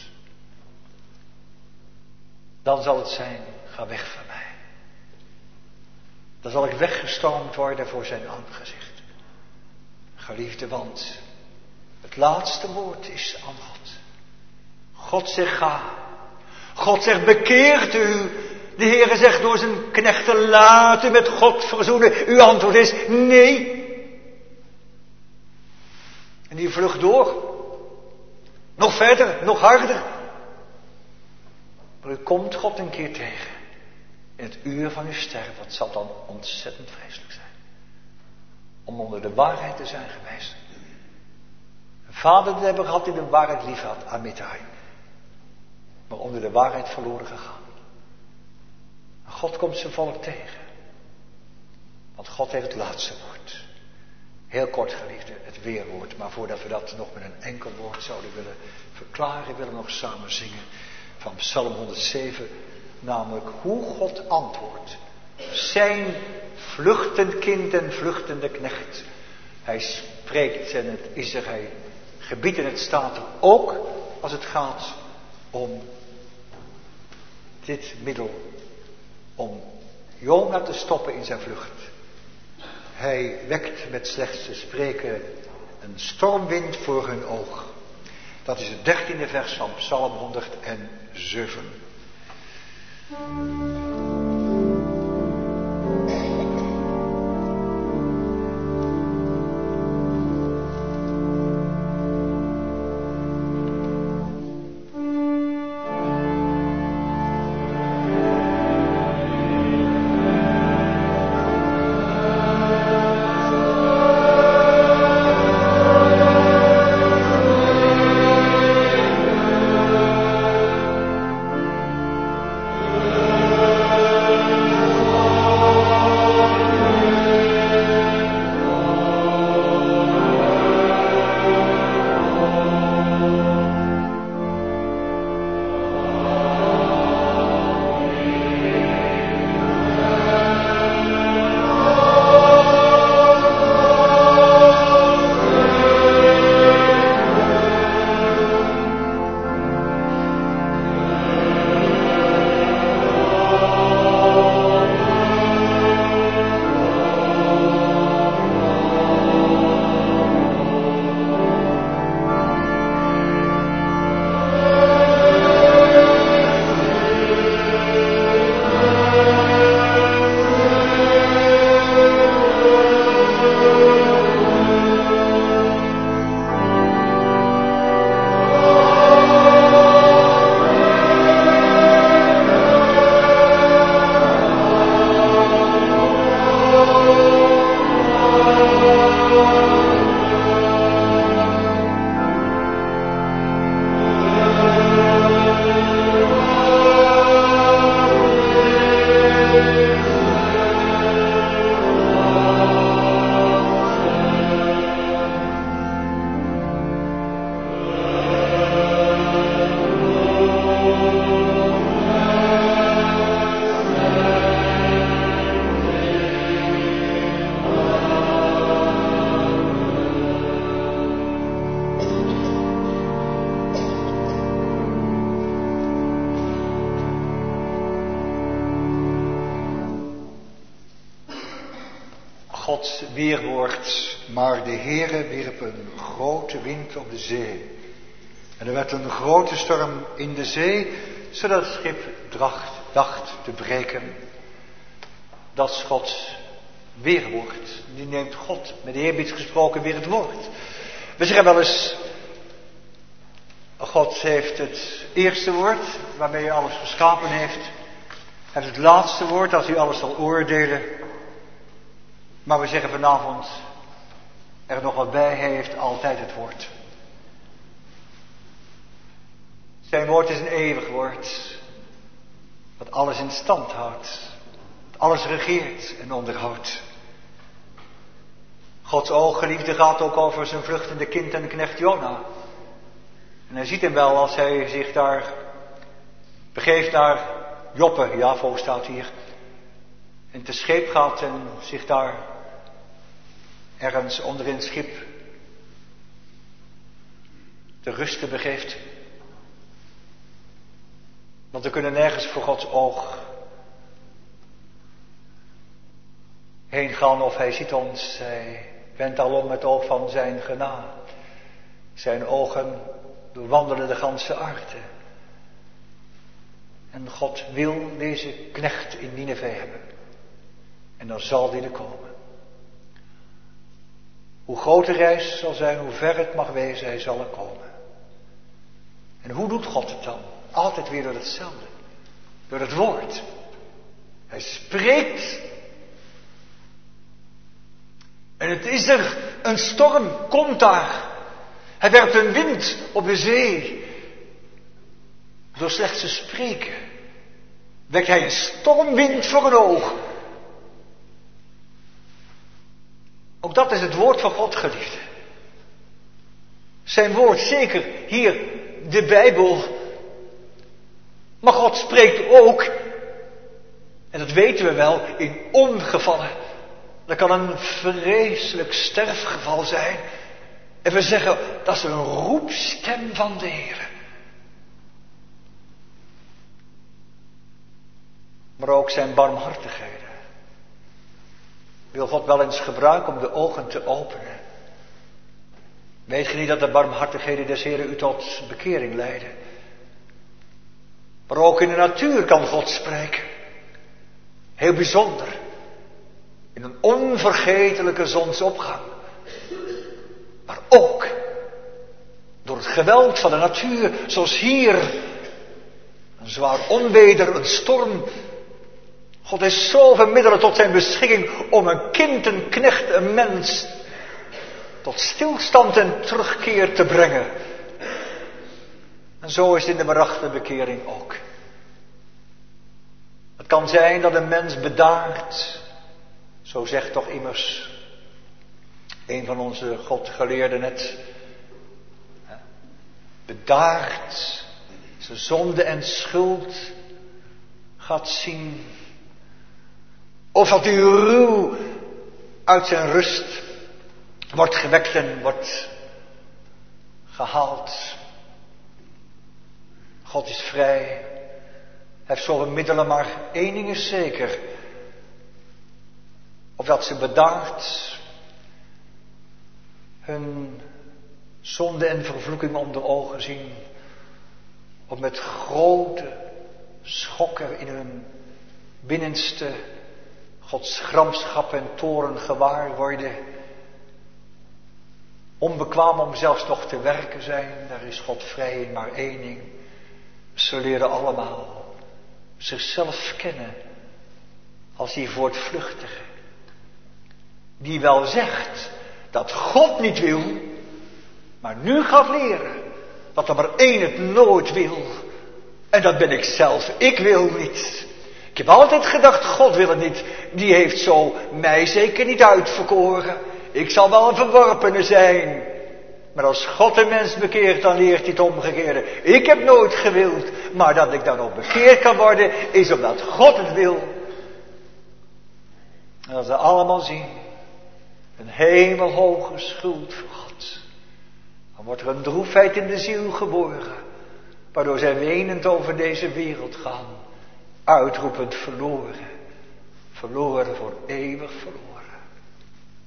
Dan zal het zijn, ga weg van mij. Dan zal ik weggestormd worden voor zijn aangezicht. Geliefde, want het laatste woord is aan God. God zegt ga. God zegt bekeert u. De Heere zegt door zijn knechten laat u met God verzoenen. Uw antwoord is nee. En die vlucht door. Nog verder, nog harder. Maar u komt God een keer tegen. In het uur van uw sterven. Dat zal dan ontzettend vreselijk zijn. Om onder de waarheid te zijn geweest. Een vader die hebben gehad die de waarheid lief had. Amitai. Maar onder de waarheid verloren gegaan. En God komt zijn volk tegen. Want God heeft het laatste woord. Heel kort geliefde, het weerwoord. Maar voordat we dat nog met een enkel woord zouden willen verklaren, willen we nog samen zingen. Van Psalm 107. Namelijk hoe God antwoordt. Zijn vluchtend kind en vluchtende knecht. Hij spreekt en het is er, hij gebiedt en het staat er ook als het gaat om dit middel. Om Jona te stoppen in zijn vlucht. Hij wekt met slechts te spreken een stormwind voor hun oog. Dat is het 13e vers van Psalm 107. Gods weerwoord. Maar de Heere wierp een grote wind op de zee. En er werd een grote storm in de zee, zodat het schip dacht te breken. Dat is Gods weerwoord. Die neemt God, met de eerbied gesproken, weer het woord. We zeggen wel eens, God heeft het eerste woord, waarmee hij alles geschapen heeft. Hij heeft het laatste woord, als hij alles zal oordelen. Maar we zeggen vanavond, er nog wat bij, hij heeft altijd het woord. Zijn woord is een eeuwig woord, wat alles in stand houdt, wat alles regeert en onderhoudt. Gods ooggeliefde gaat ook over zijn vluchtende kind en knecht Jona. En hij ziet hem wel als hij zich daar begeeft naar Joppe, Javo staat hier, en te scheep gaat en zich daar ergens onder in het schip te rusten begeeft. Want we kunnen nergens voor Gods oog heen gaan of hij ziet ons. Hij wendt al om het oog van zijn genade. Zijn ogen doorwandelen de ganse aarde. En God wil deze knecht in Nineve hebben. En dan zal die er komen. Hoe groot de reis zal zijn, hoe ver het mag wezen, hij zal er komen. En hoe doet God het dan? Altijd weer door hetzelfde. Door het woord. Hij spreekt. En het is er. Een storm komt daar. Hij werpt een wind op de zee. Door slechts te spreken wekt hij een stormwind voor een oog. Ook dat is het woord van God, geliefde. Zijn woord, zeker hier de Bijbel. Maar God spreekt ook, en dat weten we wel, in ongevallen. Dat kan een vreselijk sterfgeval zijn. En we zeggen, dat is een roepstem van de Heer. Maar ook zijn barmhartigheden wil God wel eens gebruiken om de ogen te openen. Weet je niet dat de barmhartigheden des Heeren u tot bekering leiden? Maar ook in de natuur kan God spreken. Heel bijzonder. In een onvergetelijke zonsopgang. Maar ook door het geweld van de natuur, zoals hier. Een zwaar onweder, een storm. God heeft zoveel middelen tot zijn beschikking om een kind, een knecht, een mens tot stilstand en terugkeer te brengen. En zo is het in de waarachtige bekering ook. Het kan zijn dat een mens bedaart, zo zegt toch immers een van onze Godgeleerden net, bedaard zijn zonde en schuld gaat zien. Of dat hij ruw uit zijn rust wordt gewekt en wordt gehaald. God is vrij. Hij heeft zoveel middelen, maar één ding is zeker. Of dat ze bedaard hun zonde en vervloeking onder ogen zien. Of met grote schokken in hun binnenste Gods gramschap en toorn gewaar worden. Onbekwaam om zelfs nog te werken zijn. Daar is God vrij in maar één ding. Ze leren allemaal zichzelf kennen als die voortvluchtige. Die wel zegt dat God niet wil, maar nu gaat leren dat er maar één het nooit wil. En dat ben ik zelf. Ik wil niet. Ik heb altijd gedacht, God wil het niet. Die heeft zo mij zeker niet uitverkoren. Ik zal wel een verworpene zijn. Maar als God een mens bekeert, dan leert hij het omgekeerde. Ik heb nooit gewild, maar dat ik dan ook bekeerd kan worden, is omdat God het wil. En als we allemaal zien, een hemelhoge schuld voor God, dan wordt er een droefheid in de ziel geboren, waardoor zij wenend over deze wereld gaan, uitroepend verloren, verloren voor eeuwig verloren.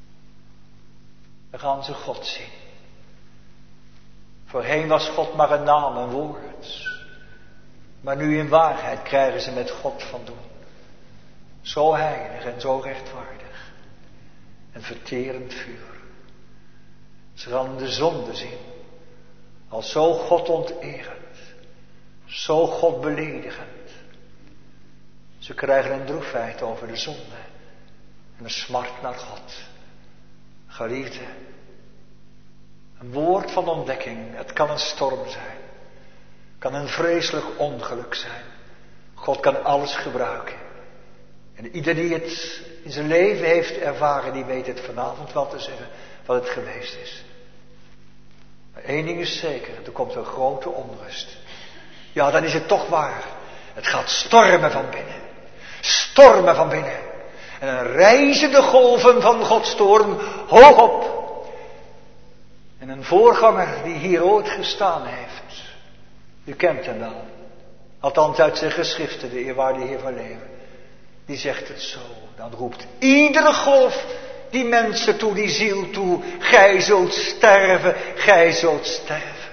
Dan gaan ze God zien. Voorheen was God maar een naam, een woord. Maar nu in waarheid krijgen ze met God van doen. Zo heilig en zo rechtvaardig. En verterend vuur. Ze gaan de zonde zien. Als zo God onterend. Zo God beledigend. Ze krijgen een droefheid over de zonde. En een smart naar God. Geliefde. Een woord van ontdekking. Het kan een storm zijn. Het kan een vreselijk ongeluk zijn. God kan alles gebruiken. En ieder die het in zijn leven heeft ervaren, die weet het vanavond wel te zeggen wat het geweest is. Maar één ding is zeker, er komt een grote onrust. Ja, dan is het toch waar. Het gaat stormen van binnen. Stormen van binnen. En dan rijzen de golven van Gods toorn hoog op. En een voorganger die hier ooit gestaan heeft. U kent hem wel. Althans uit zijn geschriften, de eerwaarde Heer van Leven. Die zegt het zo. Dan roept iedere golf die mensen toe, die ziel toe. Gij zult sterven, gij zult sterven.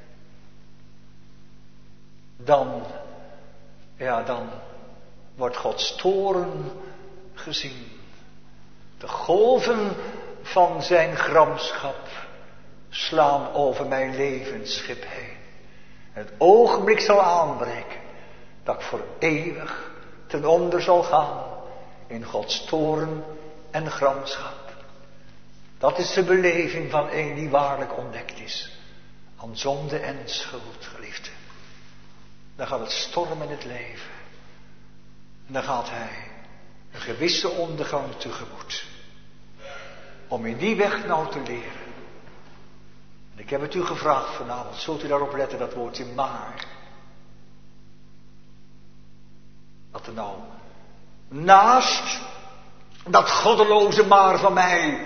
Dan wordt Gods toorn gezien. De golven van zijn gramschap slaan over mijn levensschip heen. En het ogenblik zal aanbreken dat ik voor eeuwig ten onder zal gaan in Gods toorn en gramschap. Dat is de beleving van een die waarlijk ontdekt is aan zonde en schuld, geliefde. Dan gaat het stormen in het leven. En dan gaat hij een gewisse ondergang tegemoet. Om in die weg nou te leren. En ik heb het u gevraagd vanavond, zult u daarop letten, dat woordje maar. Dat er nou naast dat goddeloze maar van mij.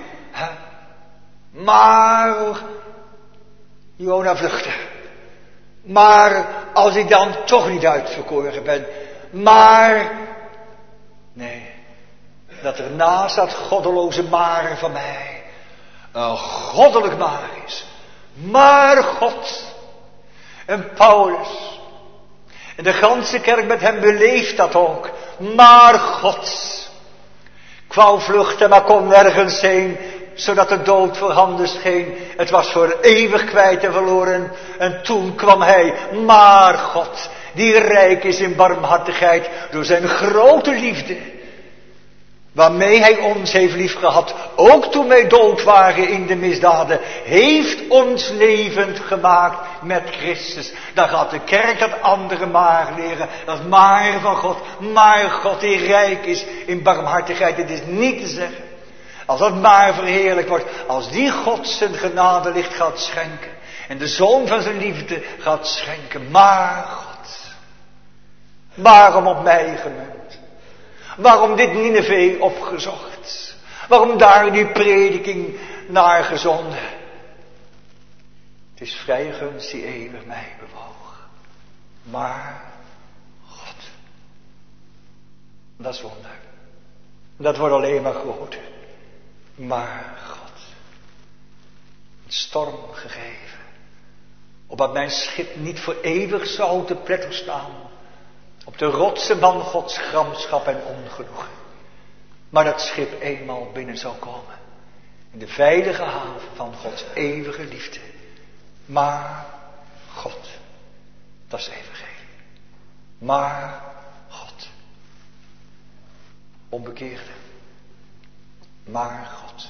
Maar Jona vluchtte. Maar als ik dan toch niet uitverkoren ben. Maar. Nee. Dat er naast dat goddeloze maar van mij. Een goddelijk maar is. Maar God. En Paulus. En de ganse kerk met hem beleeft dat ook. Maar God. Ik wou vluchten, maar kon nergens heen. Zodat de dood voorhanden scheen. Het was voor eeuwig kwijt en verloren. En toen kwam hij. Maar God. Die rijk is in barmhartigheid. Door zijn grote liefde. Waarmee hij ons heeft liefgehad. Ook toen wij dood waren in de misdaden. Heeft ons levend gemaakt met Christus. Dan gaat de kerk dat andere maar leren. Dat maar van God. Maar God die rijk is in barmhartigheid. Het is niet te zeggen. Als dat maar verheerlijk wordt. Als die God zijn genadelicht gaat schenken. En de zoon van zijn liefde gaat schenken. Maar God. Waarom op mij gemunt? Waarom dit Nineveh opgezocht? Waarom daar die prediking naar gezonden? Het is vrije gunst die eeuwig mij bewoog. Maar God. Dat is wonder. Dat wordt alleen maar groter. Maar God. Een storm gegeven. Opdat mijn schip niet voor eeuwig zou te pletter staan. Op de rotsen van Gods gramschap en ongenoegen. Maar dat schip eenmaal binnen zou komen. In de veilige haven van Gods eeuwige liefde. Maar God. Dat is evangelie. Maar God. Onbekeerde. Maar God.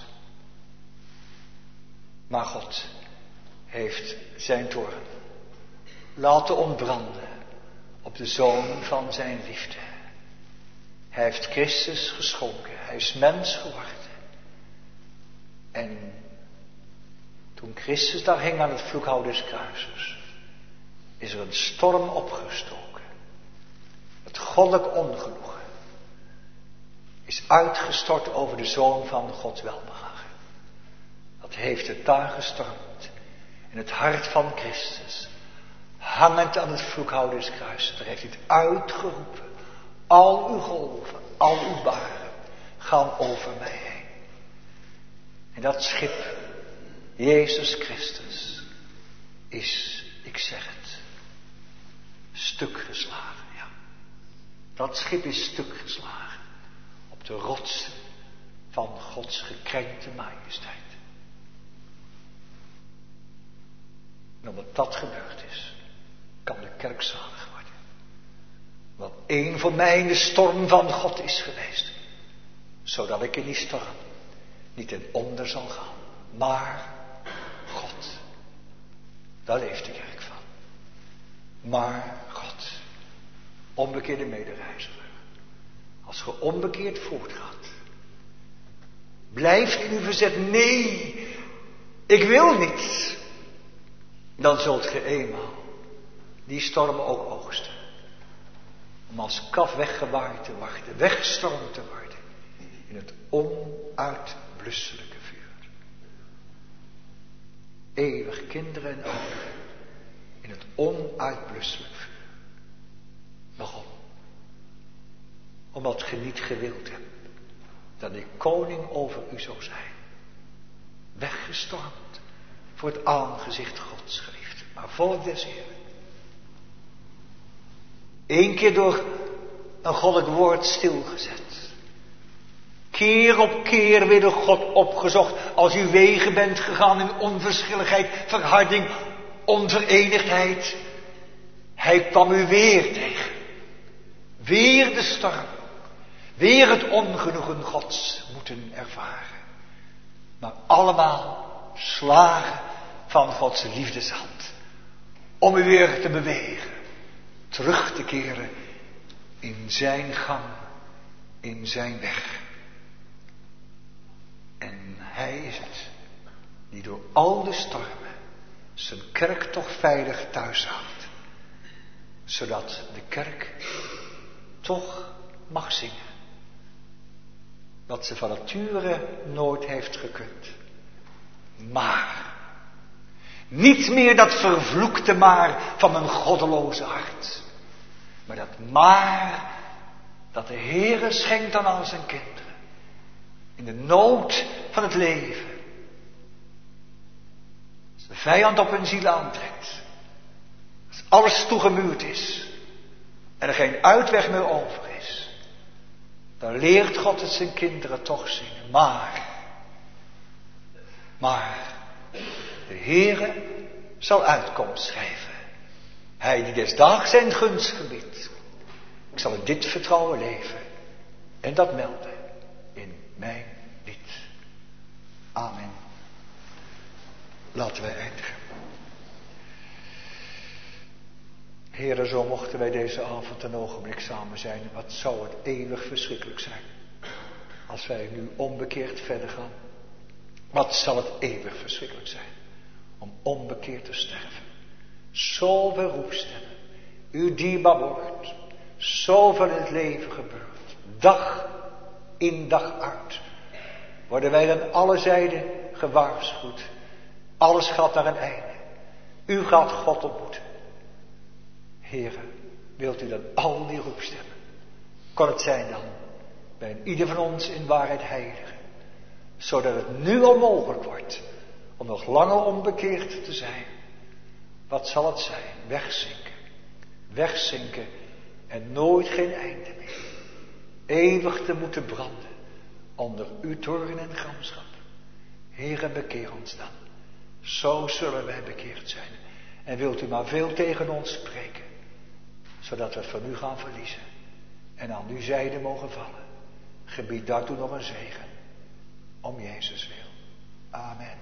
Maar God heeft zijn toorn laten ontbranden op de zoon van zijn liefde. Hij heeft Christus geschonken. Hij is mens geworden. En toen Christus daar hing aan het vloekhout des kruises, is er een storm opgestoken. Het goddelijk ongenoegen is uitgestort over de zoon van God welbehagen. Dat heeft het daar gestormd. In het hart van Christus. Hangend aan het vloekhout des kruises. Daar heeft hij het uitgeroepen. Al uw golven, al uw baren gaan over mij heen. En dat schip Jezus Christus is, ik zeg het, stuk geslagen. Ja. Dat schip is stuk geslagen op de rotsen van Gods gekrenkte majesteit. En omdat dat gebeurd is, kan de kerk zalig worden. Want één voor mij in de storm van God is geweest, zodat ik in die storm niet ten onder zal gaan, maar God. Daar leeft de kerk van. Maar God, onbekeerde medereiziger, als ge onbekeerd voortgaat, blijft in uw verzet, nee, ik wil niet, dan zult ge eenmaal die storm ook oogsten. Om als kaf weggewaaid te worden, weggestormd te worden in het onuitblusselijke vuur. Eeuwig kinderen en ouderen in het onuitblusselijk vuur. Waarom? Omdat ge niet gewild hebt dat ik koning over u zou zijn. Weggestormd voor het aangezicht Gods, geliefd, maar volk des Heren. Eén keer door een goddelijk woord stilgezet. Keer op keer weer door God opgezocht. Als u wegen bent gegaan in onverschilligheid, verharding, onverenigdheid. Hij kwam u weer tegen. Weer de storm. Weer het ongenoegen Gods moeten ervaren. Maar allemaal slagen van Gods liefdeshand. Om u weer te bewegen. Terug te keren in zijn gang, in zijn weg. En hij is het die door al de stormen zijn kerk toch veilig thuis houdt. Zodat de kerk toch mag zingen. Wat ze van nature nooit heeft gekund. Maar, niet meer dat vervloekte maar van mijn goddeloze hart. Maar dat maar, dat de Heere schenkt aan al zijn kinderen. In de nood van het leven. Als de vijand op hun ziel aantrekt. Als alles toegemuurd is. En er geen uitweg meer over is. Dan leert God het zijn kinderen toch zingen. Maar, de Heere zal uitkomst schrijven. Hij die des daags zijn gunst gebiedt. Ik zal in dit vertrouwen leven. En dat melden in mijn lied. Amen. Laten wij eindigen. Heere, zo mochten wij deze avond een ogenblik samen zijn. Wat zou het eeuwig verschrikkelijk zijn. Als wij nu onbekeerd verder gaan. Wat zal het eeuwig verschrikkelijk zijn. Om onbekeerd te sterven. Zoveel roepstemmen. U dierbaar wordt. Zoveel in het leven gebeurt. Dag in dag uit. Worden wij aan alle zijden gewaarschuwd. Alles gaat naar een einde. U gaat God ontmoeten. Heere, wilt u dan al die roepstemmen. Kan het zijn dan. Bij ieder van ons in waarheid heiligen. Zodat het nu al mogelijk wordt. Om nog langer onbekeerd te zijn. Wat zal het zijn? Wegzinken. Wegzinken. En nooit geen einde meer. Eeuwig te moeten branden. Onder uw toorn en gramschap. Heere, bekeer ons dan. Zo zullen wij bekeerd zijn. En wilt u maar veel tegen ons spreken. Zodat we het van u gaan verliezen. En aan uw zijde mogen vallen. Gebied daartoe nog een zegen. Om Jezus wil. Amen.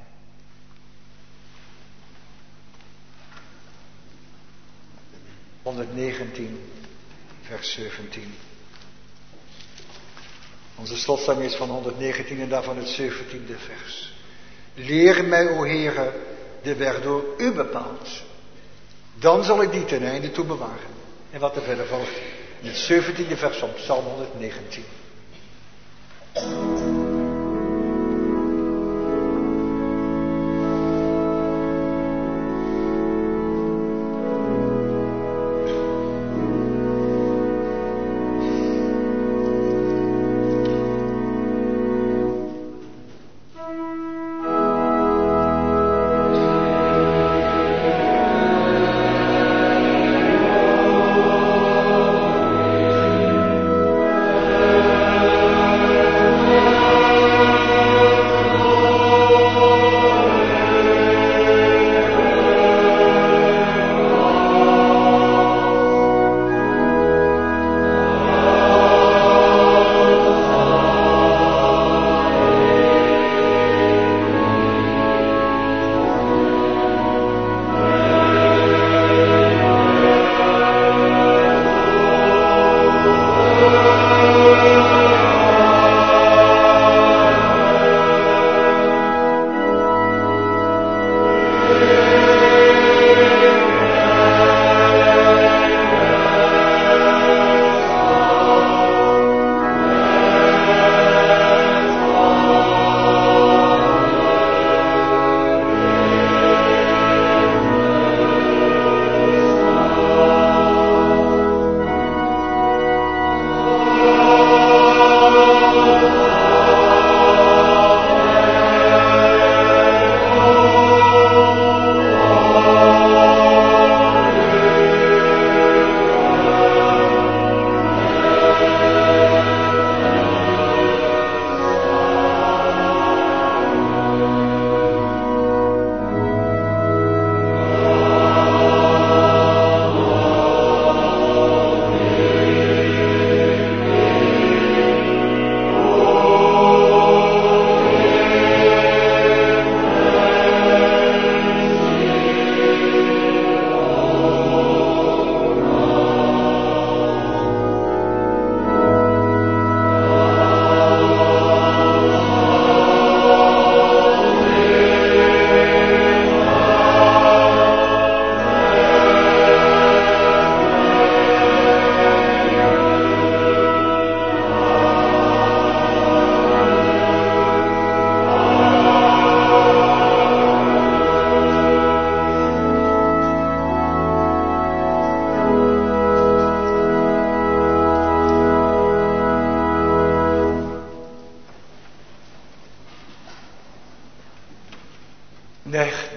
(119) vers 17. Onze slotzang is van 119 en daarvan het 17e vers. Leer mij, o Heere, de weg door u bepaald. Dan zal ik die ten einde toe bewaren. En wat er verder volgt. In het 17e vers van Psalm 119.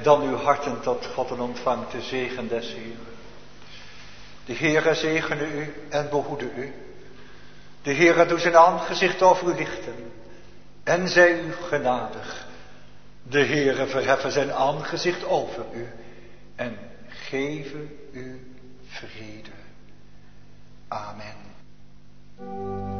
dan uw harten tot God en ontvangt de zegen des Heeren. De Heere zegene u en behoede u. De Heere doet zijn aangezicht over u lichten en zij u genadig. De Heere verheffen zijn aangezicht over u en geven u vrede. Amen.